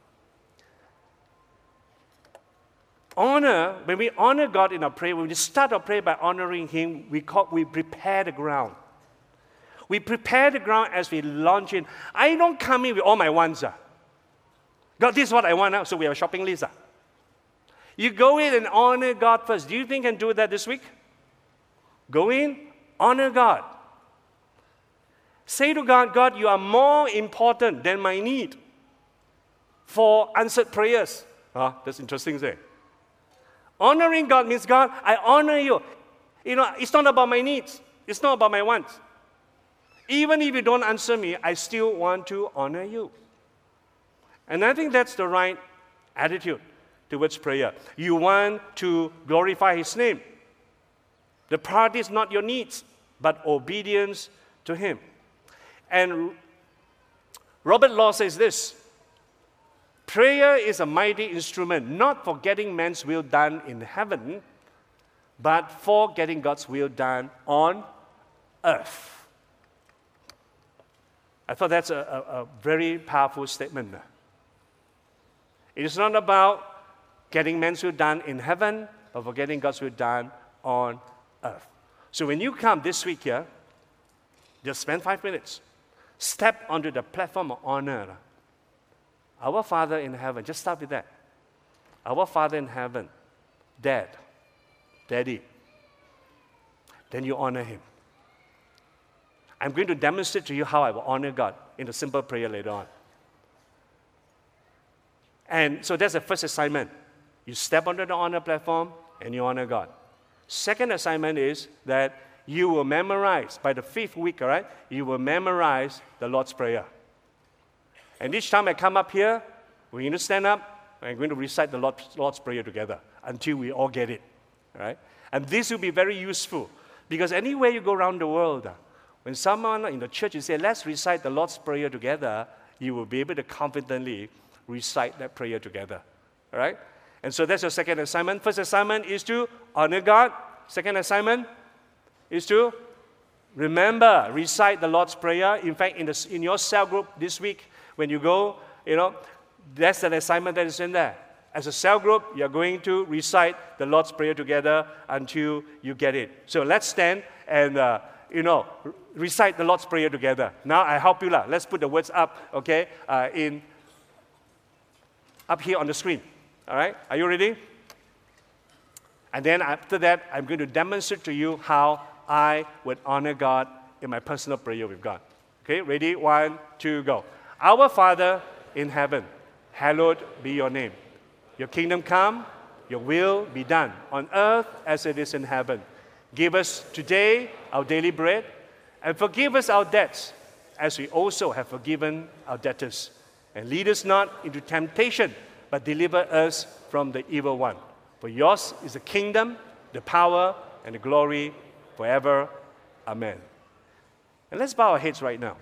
A: Honor, when we honor God in our prayer, when we start our prayer by honoring him, we, call, we prepare the ground. We prepare the ground as we launch in. I don't come in with all my wants. Uh. God, this is what I want now, so we have a shopping list. Uh. You go in and honor God first. Do you think you can do that this week? Go in, honor God. Say to God, God, you are more important than my need for answered prayers. Oh, that's interesting, say. Honoring God means, God, I honor you. You know, it's not about my needs. It's not about my wants. Even if you don't answer me, I still want to honor you. And I think that's the right attitude towards prayer. You want to glorify his name. The priority is not your needs, but obedience to him. And Robert Law says this: prayer is a mighty instrument, not for getting man's will done in heaven, but for getting God's will done on earth. I thought that's a, a, a very powerful statement. It is not about getting man's will done in heaven, but for getting God's will done on earth. So when you come this week here, just spend five minutes. Step onto the platform of honor. Our Father in heaven, just start with that. Our Father in heaven, Dad, Daddy. Then you honor him. I'm going to demonstrate to you how I will honor God in a simple prayer later on. And so that's the first assignment. You step onto the honor platform and you honor God. Second assignment is that you will memorize, by the fifth week, all right, you will memorize the Lord's Prayer. And each time I come up here, we're going to stand up, and we're going to recite the Lord's, Lord's Prayer together until we all get it, all right? And this will be very useful, because anywhere you go around the world, when someone in the church is say, let's recite the Lord's Prayer together, you will be able to confidently recite that prayer together, all right? And so that's your second assignment. First assignment is to honor God. Second assignment is to remember, recite the Lord's Prayer. In fact, in, the, in your cell group this week, when you go, you know, that's an assignment that is in there. As a cell group, you're going to recite the Lord's Prayer together until you get it. So let's stand and, uh, you know, recite the Lord's Prayer together. Now, I help you. Lah. Let's put the words up, okay, uh, in, up here on the screen. All right? Are you ready? And then after that, I'm going to demonstrate to you how I would honor God in my personal prayer with God. Okay, ready? One, two, go. Our Father in heaven, hallowed be your name. Your kingdom come, your will be done on earth as it is in heaven. Give us today our daily bread, and forgive us our debts as we also have forgiven our debtors. And lead us not into temptation, but deliver us from the evil one. For yours is the kingdom, the power, and the glory forever. Amen. And let's bow our heads right now.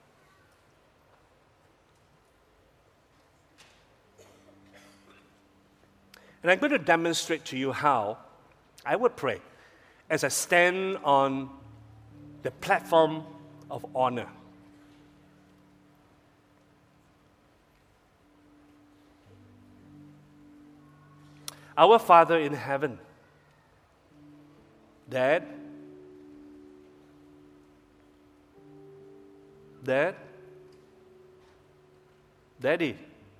A: And I'm going to demonstrate to you how I would pray as I stand on the platform of honor. Our Father in heaven. Dad, Dad, Daddy.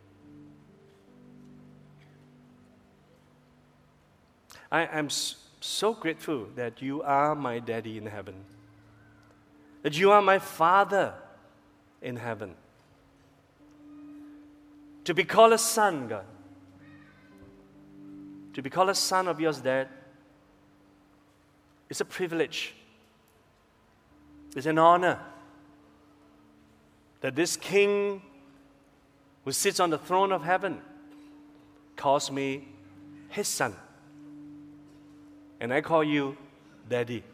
A: I am so grateful that you are my daddy in heaven, that you are my Father in heaven. To be called a son, God, to be called a son of yours, Dad, it's a privilege. It's an honor that this King who sits on the throne of heaven calls me his son. And I call you Daddy.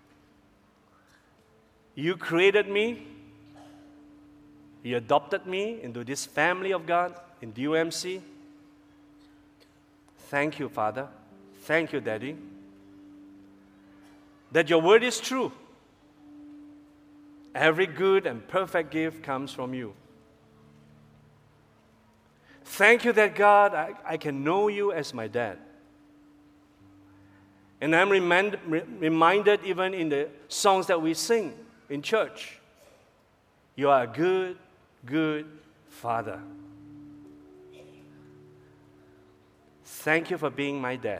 A: You created me. You adopted me into this family of God in D U M C. Thank you, Father. Thank you, Daddy. That your word is true. Every good and perfect gift comes from you. Thank you that, God, I, I can know you as my dad. And I'm remind, re- reminded even in the songs that we sing in church. You are a good, good Father. Thank you for being my dad.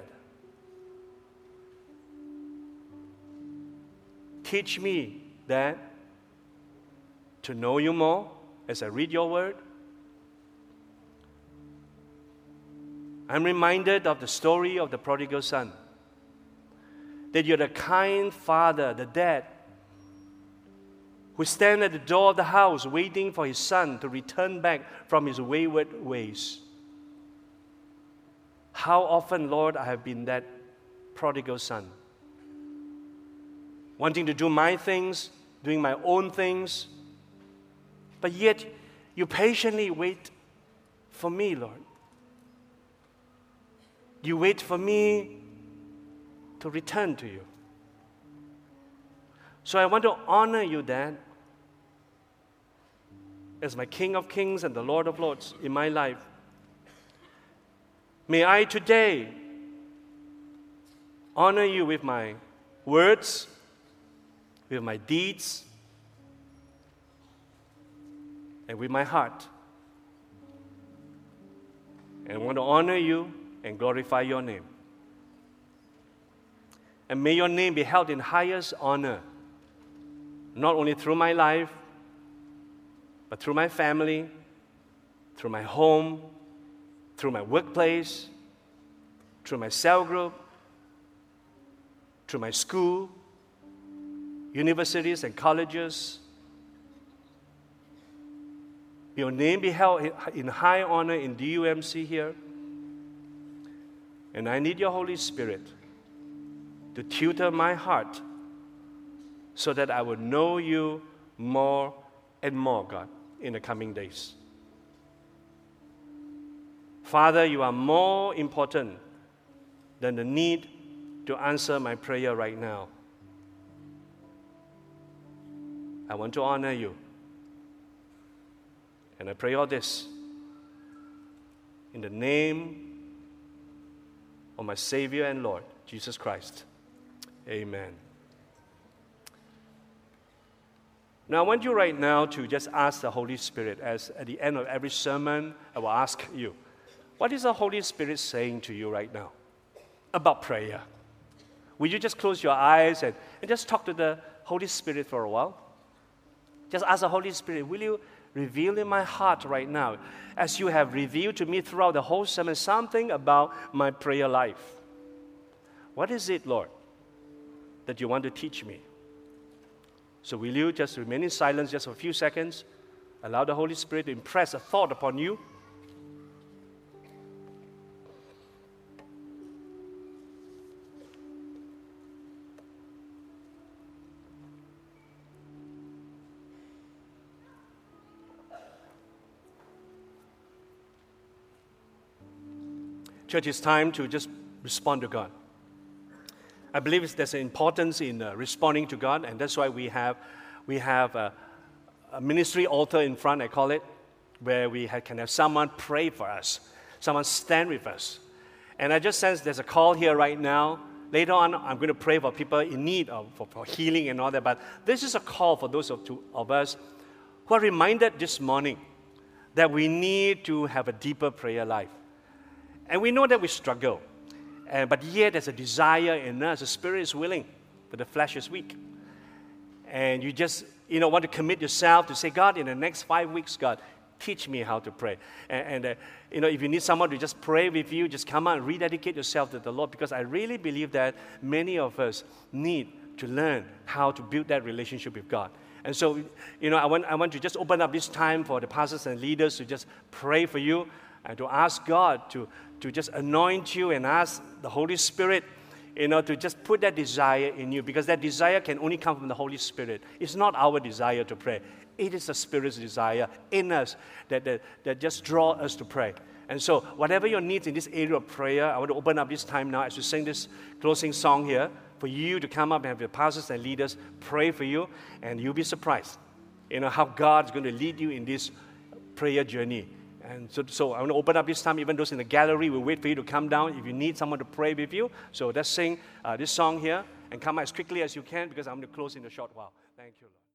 A: Teach me, Dad, to know you more as I read your word. I'm reminded of the story of the prodigal son. That you're the kind father, the dad, who stands at the door of the house waiting for his son to return back from his wayward ways. How often, Lord, I have been that prodigal son, wanting to do my things, doing my own things, but yet you patiently wait for me, Lord. You wait for me to return to you. So I want to honor you, Dad, as my King of Kings and the Lord of Lords in my life. May I today honor you with my words, with my deeds, and with my heart. And I want to honor you and glorify your name. And may your name be held in highest honor, not only through my life, but through my family, through my home, through my workplace, through my cell group, through my school, universities and colleges. Your name be held in high honor in D U M C here. And I need your Holy Spirit to tutor my heart so that I will know you more and more, God, in the coming days. Father, you are more important than the need to answer my prayer right now. I want to honor you. And I pray all this in the name of my Savior and Lord, Jesus Christ. Amen. Now, I want you right now to just ask the Holy Spirit, as at the end of every sermon, I will ask you, what is the Holy Spirit saying to you right now about prayer? Will you just close your eyes and, and just talk to the Holy Spirit for a while? Just ask the Holy Spirit, will you reveal in my heart right now, as you have revealed to me throughout the whole sermon, something about my prayer life? What is it, Lord, that you want to teach me? So will you just remain in silence just for a few seconds? Allow the Holy Spirit to impress a thought upon you. Church, it's time to just respond to God. I believe there's an importance in uh, responding to God, and that's why we have we have a, a ministry altar in front, I call it, where we have, can have someone pray for us, someone stand with us. And I just sense there's a call here right now. Later on, I'm going to pray for people in need of for, for healing and all that. But this is a call for those of, to, of us who are reminded this morning that we need to have a deeper prayer life. And we know that we struggle. And, but yet there's a desire in us. The spirit is willing, but the flesh is weak. And you just, you know, want to commit yourself to say, God, in the next five weeks, God, teach me how to pray. And, and uh, you know, if you need someone to just pray with you, just come out and rededicate yourself to the Lord, because I really believe that many of us need to learn how to build that relationship with God. And so, you know, I want, I want to just open up this time for the pastors and leaders to just pray for you and to ask God to, to just anoint you and ask the Holy Spirit, you know, to just put that desire in you, because that desire can only come from the Holy Spirit. It's not our desire to pray. It is the Spirit's desire in us that, that, that just draw us to pray. And so, whatever your needs in this area of prayer, I want to open up this time now as we sing this closing song here, for you to come up and have your pastors and leaders pray for you, and you'll be surprised, you know, how God's going to lead you in this prayer journey. And so, so I want to open up this time. Even those in the gallery will wait for you to come down if you need someone to pray with you. So let's sing uh, this song here and come as quickly as you can, because I'm going to close in a short while. Thank you, Lord.